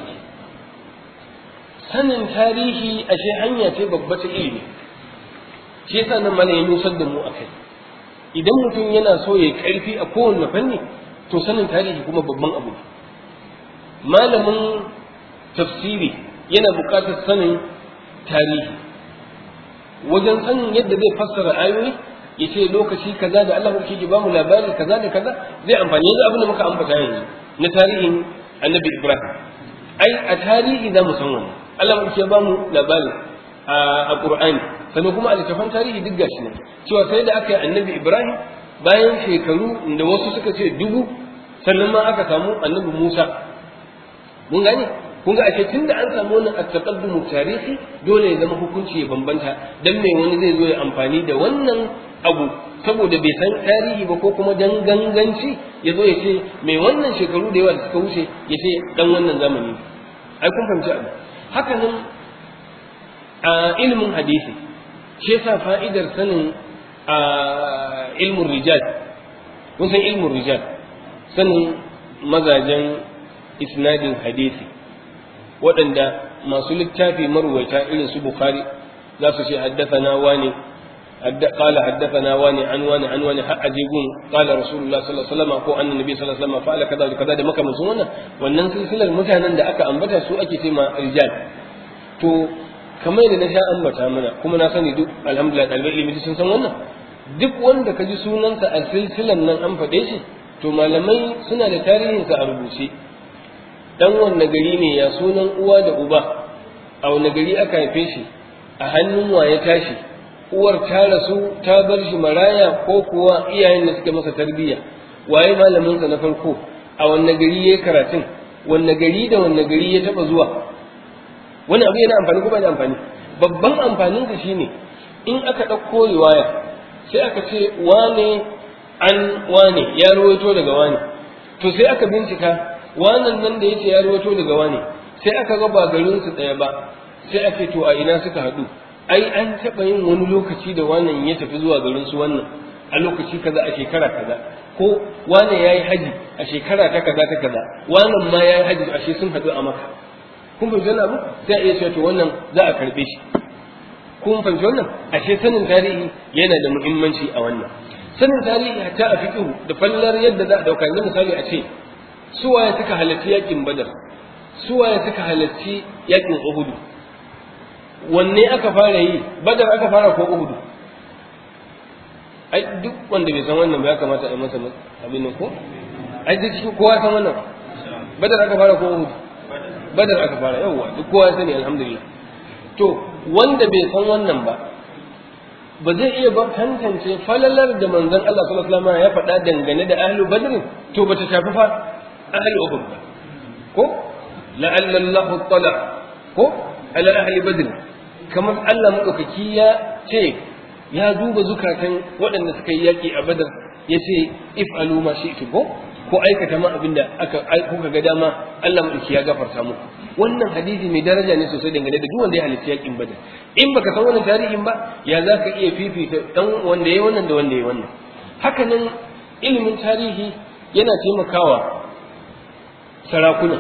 Sanin tarihi ashe hanya ce babba ta ilimi. Shi yasa nan mana ya nusar da mu akai. Idan mutum yana so ya karfi a kowanne fanni to sanin tarihi kuma babban abu. Malamin tafsiri yana buƙatar sanin tarihi wajen sanin yadda zai fassara ayoyi ya ce lokaci kaza da Allah ke ba mu labari kaza da kaza zai amfani da abin da muka ambata yanzu na tarihin Annabi Ibrahim. Ai a tarihi za mu san wannan Allah ke ba mu labari a Qur'ani sannan kuma a littafin tarihi duk gashi ne cewa sai da aka yi Annabi Ibrahim bayan shekaru da wasu suka ce dubu sannan ma aka samu Annabi Musa. Mun gane kun ga ake tunda an samu wannan at-taqaddum tarihi dole ya zama hukunci ya bambanta dan me wani zai zo ya amfani da wannan abu saboda bai san tarihi ba ko kuma dan ganganci ya zo ya ce mai wannan shekaru da yawa da suka wuce ya ce dan wannan zamani. Ai kun fahimci abu. Haka nan a ilimin hadisi shi yasa fa'idar sanin a ilmin rijal. Kun san ilmin rijal sanin mazajen isnadin hadisi waɗanda masu littafi marwaita irin su Bukhari za su ce haddathana wani قال حدثنا واني عن واني عن واني أجيبون قال رسول الله صلى الله عليه وسلم ko annabi nabi sallallahu alaihi wasallam fa'ala kaza da kaza da makamantan wannan wannan silsilar mutanen da aka ambata su ake ce ma rijal. To kamar da na sha ambata mana kuma na sani duk alhamdulillah dalibai ilimi sun san wannan duk wanda ka ji sunansa a silsilan nan an faɗe shi to malamai suna da tarihinsa a rubuce. Dan wanne gari ne ya sunan uwa da uba a wanne gari aka haife shi a hannun wa ya tashi uwar ta rasu ta bar shi maraya ko kuwa iyayen da suke masa tarbiyya waye malamin sa na farko a wanne gari yayi karatun wanne gari da wanne gari ya taba zuwa. Wani abu yana amfani ko ba da amfani? Babban amfanin sa shine in aka dauko riwaya sai aka ce wane an wane ya rawaito daga wane to sai aka bincika wannan nan da yace ya rawaito daga wane sai aka ga ba garin su daya ba sai ake to a ina suka hadu. Ai an taɓa yin wani lokaci da wannan ya tafi zuwa garin su wannan a lokaci kaza a shekara kaza ko wane ya yi haji a shekara ta kaza ta kaza wannan ma ya yi haji ashe sun haɗu a maka. Kun fahimci wannan abu sai a iya cewa to wannan za a karɓe shi. Kun fahimci wannan ashe sanin tarihi yana da muhimmanci a wannan. sanin tarihi hatta a fiqh da fallar yadda za a dauka yanzu misali a ce suwaye suka halarci yakin badar suwaye suka halarci yakin uhud wanne aka fara yi badar aka fara ko uhud ai duk wanda bai san wannan ba ya kamata a yi masa abin nan ko ai duk shi kowa san wannan badar aka fara ko uhud badar aka fara yawa duk kowa sani alhamdulillah to wanda bai san wannan ba ba zai iya ba tantance falalar da manzon Allah sallallahu alaihi wasallam ya faɗa dangane da ahlu badr to bata shafi fa ahlu uhud ba ko la'alla Allahu tala ko ala ahli badr kamar Allah madaukaki ya ce ya duba zukatan waɗanda suka yi yaƙi a badar ya ce if'alu ma shi'tu ko ko aikata ma abinda aka kuka ga dama Allah madaukaki ya gafarta muku wannan hadisi mai daraja ne sosai dangane da duk wanda ya halarci yaƙin badar in baka san wannan tarihin ba ya zaka iya fifita dan wanda yayi wannan da wanda yayi wannan haka nan ilimin tarihi yana taimakawa sarakuna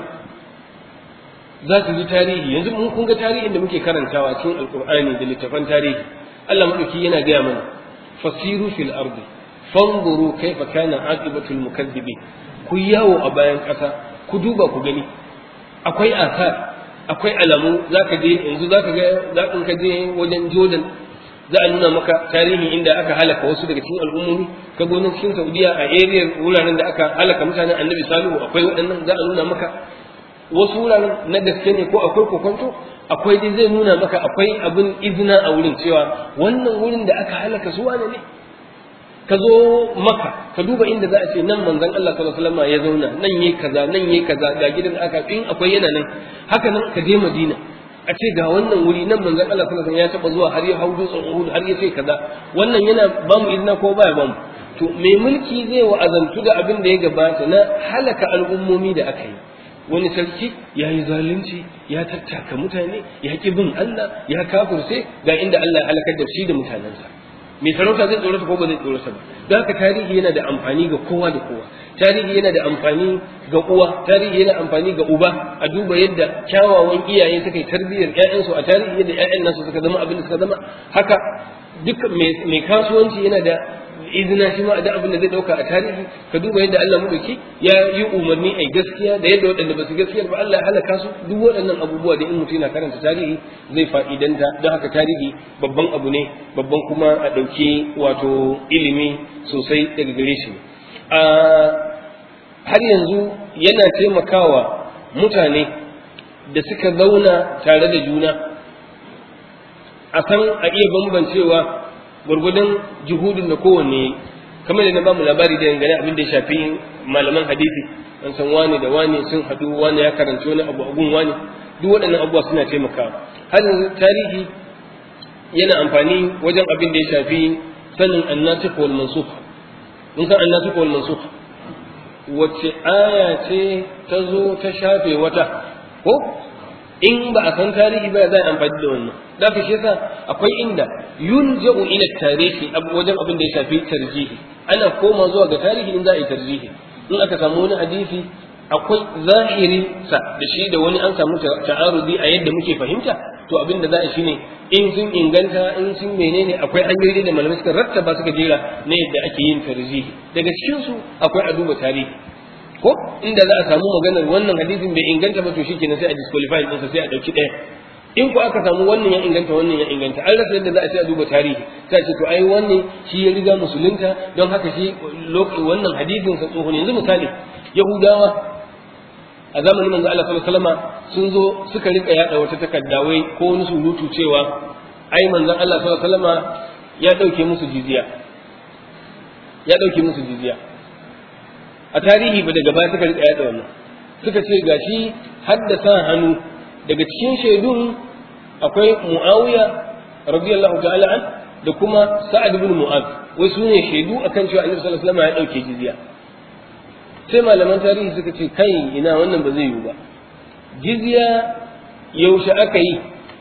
za su ji tarihi yanzu mun kun ga tarihin da muke karantawa cikin alqur'ani da littafan tarihi Allah madauki yana gaya mana fasiru fil ardi fanzuru kaifa kana aqibatul mukaththibin ku yawo a bayan ƙasa ku duba ku gani akwai asar akwai alamu zaka je yanzu zaka ga zakin ka je wajen Jordan za a nuna maka tarihi inda aka halaka wasu daga cikin al'ummomi ka gonin cikin Saudiya a area wuraren da aka halaka mutanen Annabi Salihu akwai waɗannan za a nuna maka wasu wuraren na gaske ne ko akwai kokonto akwai dai zai nuna maka akwai abin izina a wurin cewa wannan wurin da aka halaka su wane ne ka zo maka ka duba inda za a ce nan manzon Allah sallallahu alaihi wasallam ya zauna nan yayi kaza nan yayi kaza ga gidan da aka in akwai yana nan haka nan ka je Madina a ce ga wannan wuri nan manzon Allah sallallahu alaihi wasallam ya taba zuwa har ya hau dutsen Uhud har ya ce kaza wannan yana ba mu izina ko baya ba mu to mai mulki zai wa'azantu da abin da ya gabata na halaka al'ummomi da aka yi wani sarki ya yi zalunci ya tattaka mutane ya ki bin Allah ya kafirce ga inda Allah ya halakar da shi da mutanensa mai sarauta zai tsorata ko ba zai tsorata ba don haka tarihi yana da amfani ga kowa da kowa tarihi yana da amfani ga uwa tarihi yana amfani ga uba a duba yadda kyawawan iyaye suka yi tarbiyyar ƴaƴansu a tarihi yadda ƴaƴan nasu suka zama abin da suka zama haka duk mai kasuwanci yana da izina shi ma da abin da zai dauka a tarihi ka duba yadda Allah madauki ya yi umarni ai gaskiya da yadda waɗanda ba su gaskiyar ba Allah ya halaka su duk waɗannan abubuwa da in mutum yana karanta tarihi zai fa'idanta don haka tarihi babban abu ne babban kuma a ɗauki wato ilimi sosai daga gare shi har yanzu yana taimakawa mutane da suka zauna tare da juna a san a iya bambancewa gwargwadon juhudin da kowanne kamar da na bamu labari da dangane abin da ya shafi malaman hadisi an san wani da wani sun haɗu wani ya karanci wani abu a gun wani duk waɗannan abubuwa suna taimakawa har yanzu tarihi yana amfani wajen abin da ya shafi sanin annasikh wal mansukh mun san annasikh wal mansukh wacce aya ce ta zo ta shafe wata ko in ba a san tarihi ba za a amfani da wannan da ka shi yasa akwai inda yunja'u ila tarihi wajen abin da ya shafi tarjihi ana koma zuwa ga tarihi in za a yi tarjihi in aka samu wani hadisi akwai zahirin sa da shi da wani an samu ta'arudi a yadda muke fahimta to abin da za a shine in sun inganta in sun menene akwai hanyoyi da malamai suka rattaba suka jera na yadda ake yin tarjihi daga cikin su akwai a duba tarihi ko inda za a samu maganar wannan hadisin bai inganta ba to shikenan sai a disqualify din sa sai a dauki ɗaya in ko aka samu wannan ya inganta wannan ya inganta an rasa yadda za a ce a duba tarihi sai a ce to ai wannan shi ya riga musulunta don haka shi wannan hadisin sa tsohon yanzu misali yahudawa a zamanin manzo Allah sallallahu alaihi wasallam sun zo suka rika yada wata takaddawai ko wani surutu cewa ai manzon Allah sallallahu alaihi wasallam ya dauke musu jizya ya dauke musu jizya a tarihi ba daga baya suka rika yada wannan suka ce gashi haddasa hannu daga cikin shaidun akwai Muawiya radiyallahu ta'ala an da kuma Sa'ad ibn Mu'adh wai su ne shaidu akan cewa Annabi sallallahu alaihi wasallam ya dauke jizya sai malaman tarihi suka ce kai ina wannan ba zai yiwu ba jizya yaushe aka yi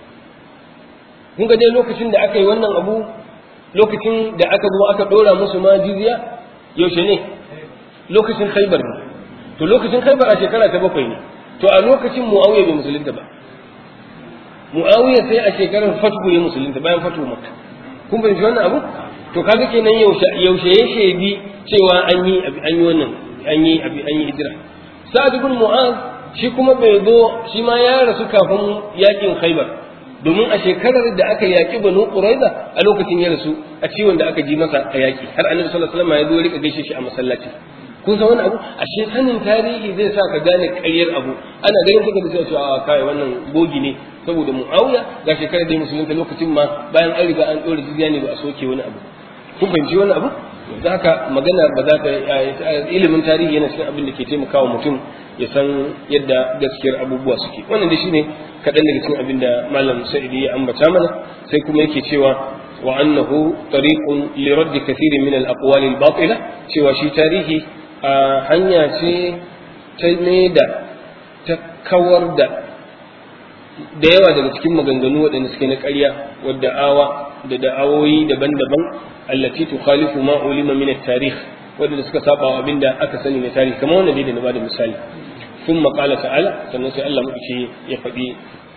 kun ga dai lokacin da aka yi wannan abu lokacin da aka zo aka dora musu ma jizya yaushe ne lokacin Khaibar ne to lokacin Khaibar a shekara ta bakwai ne to a lokacin Muawiya bai musulunta ba Muawiya sai a shekarar Fathu ya musulunta bayan Fathu Makka kun fahimci wannan abu to kaga kenan yaushe yaushe ya shaidi cewa an yi an yi wannan an yi an yi hijira. Sa'ad ibn Mu'az shi kuma bai zo, shi ma ya rasu kafin yakin Khaibar, domin a shekarar da aka yaki Banu Quraiza a lokacin ya rasu a ciwon da aka ji masa a yaki, har Annabi sallallahu alaihi wasallam ya zo rika gaishe shi a masallaci. Kun san wani abu, ashe sanin tarihi zai sa ka gane ƙaryar abu. Ana ganin kuka da cewa kai wannan bogi ne, saboda Muawiya ga shekarar da musulunta lokacin ma bayan an riga an dora jizya ne ba a soke wani abu. Kun fahimci wani abu? Da haka magana ba za ta, ilimin tarihi yana cikin abin da ke taimakawa mutum ya san yadda gaskiyar abubuwa suke. Wannan dai shine kaɗan daga cikin abin da Malam Sa'idi ya ambata mana. Sai kuma yake cewa wa annahu tariqun li radd kathirin min al-aqwal al-batila, cewa shi tarihi a hanya ce ta ne da ta kawar da da yawa daga cikin maganganu waɗanda suke na ƙarya wadda awa da da'awoyi daban-daban allati tukhalifu ma ulima min at-tarikh, wadanda suka saba wa abinda aka sani na tarihi, kamar wannan da na bada misali. thumma qala ta'ala, sannan sai Allah muke ya faɗi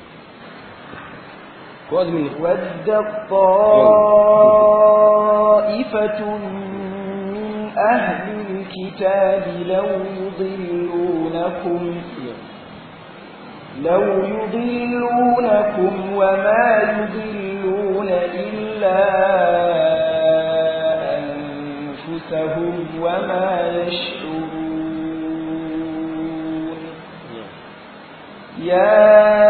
ko azmin wadda ta'ifatun min ahli al-kitabi law yudillunakum لو يضلونكم وما يضلون إلا أنفسهم وما يشعرون يا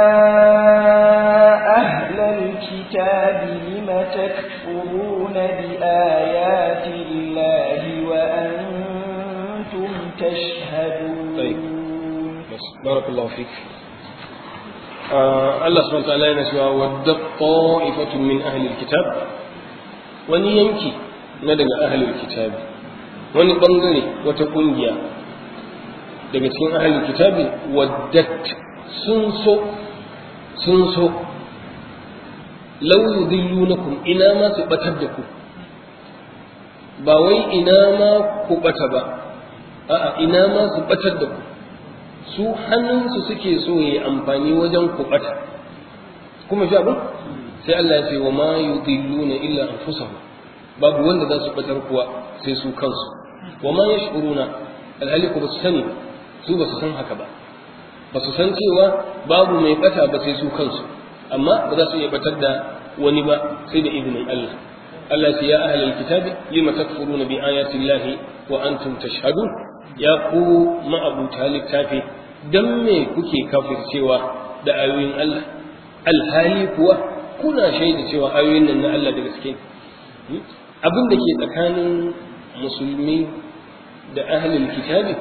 أهل الكتاب لم تكفرون بآيات الله وأنتم تشهدون. طيب بس بارك الله فيك. Allah subhanahu wa ta'ala yana cewa wadda ta'ifatun min ahli alkitab, wani yanki na daga ahli alkitab, wani bangare, wata kungiya daga cikin ahli alkitab, waddat sun so sun so law yudillunakum, ina ma su batar da ku, ba wai ina ma ku bata ba, a'a ina ma su batar da ku. Su hannunsu suke so ya yi amfani wajen kuɓata, kuma shi abin sai Allah ya ce wa ma yudilluna illa anfusahum, babu wanda za su batar kuwa sai su kansu. Wa ma yash'uruna, alhali ku ba su sani, su ba su san haka ba, ba su san cewa babu mai bata ba sai su kansu, amma ba za su iya batar da wani ba sai da izinin Allah. Allah ce ya ahlal kitabi lima takfuruna bi ayati llahi wa antum tashhadun, ya ku ma'abuta littafi, dan me kuke kafircewa da ayoyin Allah alhali kuwa kuna shaida cewa ayoyin nan na Allah da gaske. Abin da ke tsakanin musulmi da ahlul kitabi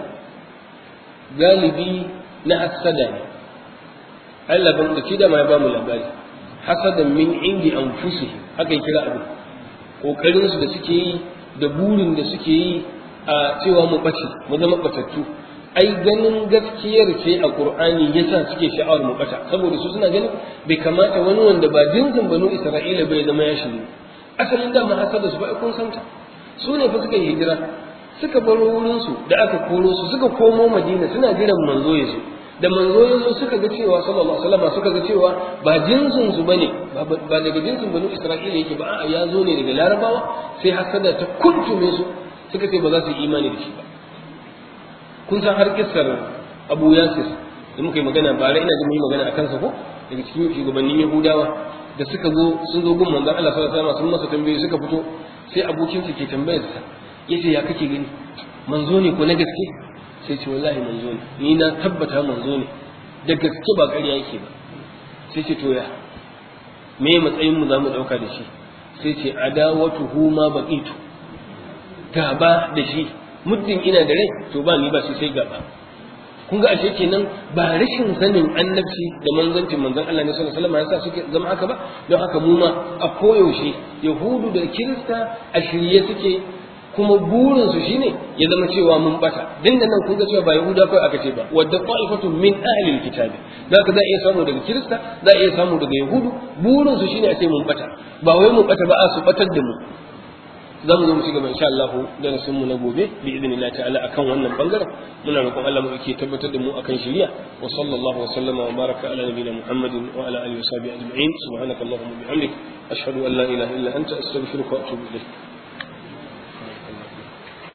galibi na hasada ne. Allah ban da da ma ya ba mu labari, hasadan min indi anfusihim, haka ya kira abin, kokarin su da suke yi da burin da suke yi a cewa mu bace mu zama batattu. Ai ganin gaskiyar ce a Qur'ani yasa suke sha'awar mu bata, saboda su suna ganin bai kamata wani wanda ba jinsin banu Isra'ila bai zama ya shiru. Asalin da hasada su ba kun santa, su ne fa suka yi hijira, suka baro wurin su da aka koro su, suka komo Madina suna jiran manzo ya zo. Da manzo ya zo suka ga cewa sallallahu alaihi wasallam suka ga cewa ba jinsin su bane, ba daga jinsin banu Isra'ila yake ba, a'a ya zo ne daga Larabawa, sai hasada ta kuntume su, suka ce ba za su yi imani da shi ba. Kun san har kissar Abu Yasir da muka yi magana bare, ina jin yi magana akan sa ko, daga cikin shugabannin Yahudawa da suka zo sun zo gun manzon Allah sallallahu alaihi wasallam sun masa tambaye, suka fito sai abokin sa ke tambayar sa, yace ya kake gani manzo ne ko na gaske? Sai ce wallahi manzo ne, ni na tabbata manzo ne da gaske ba ƙarya yake ba. Sai ce to ya me matsayin mu zamu dauka da shi? Sai ce adawatuhu ma baqitu, gaba da shi muddin ina da rai to ba ni ba shi sai gaba. Kun ga ashe kenan ba rashin sanin annabci da manzancin manzon Allah ne sallallahu alaihi wasallam yasa suke zama haka ba, don haka mu ma a koyaushe Yahudu da Kirista a shirye suke, kuma burin su shine ya zama cewa mun bata. din da nan kun ga cewa ba Yahuda kai aka ce ba, wadda qa'ifatun min ahli alkitabi, zaka za iya samu daga Kirista, za iya samu daga Yahudu, burin su shine a ce mun bata, ba wai mun bata ba a su batar da mu. za mu zo mu ci gaba insha Allah darasin mu na gobe bi idnillahi ta'ala akan wannan bangaren. Muna roƙon Allah mu yake tabbatar da mu akan shari'a. Wa sallallahu wa sallama wa baraka ala nabiyyina Muhammadin wa ala alihi wa sahbihi ajma'in. Subhanakallahumma wa bihamdik ashhadu an la ilaha illa anta astaghfiruka wa atubu ilayk.